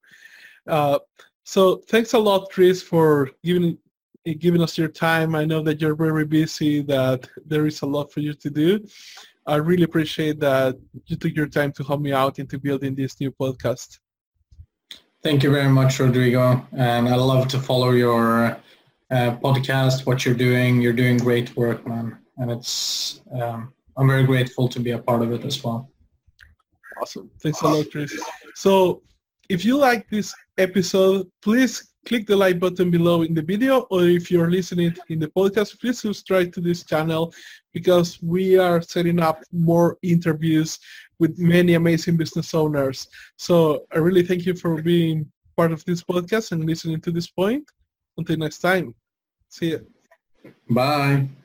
So thanks a lot, Chris, for giving us your time. I know that you're very busy, that there is a lot for you to do. I really appreciate that you took your time to help me out into building this new podcast. Thank you very much, Rodrigo. And I love to follow your podcast, what you're doing. You're doing great work, man. And it's I'm very grateful to be a part of it as well. Awesome. Thanks a lot, Chris. So if you like this episode, please click the like button below in the video, or if you're listening in the podcast, please subscribe to this channel, because we are setting up more interviews with many amazing business owners. So I really thank you for being part of this podcast and listening to this point. Until next time. See you. Bye.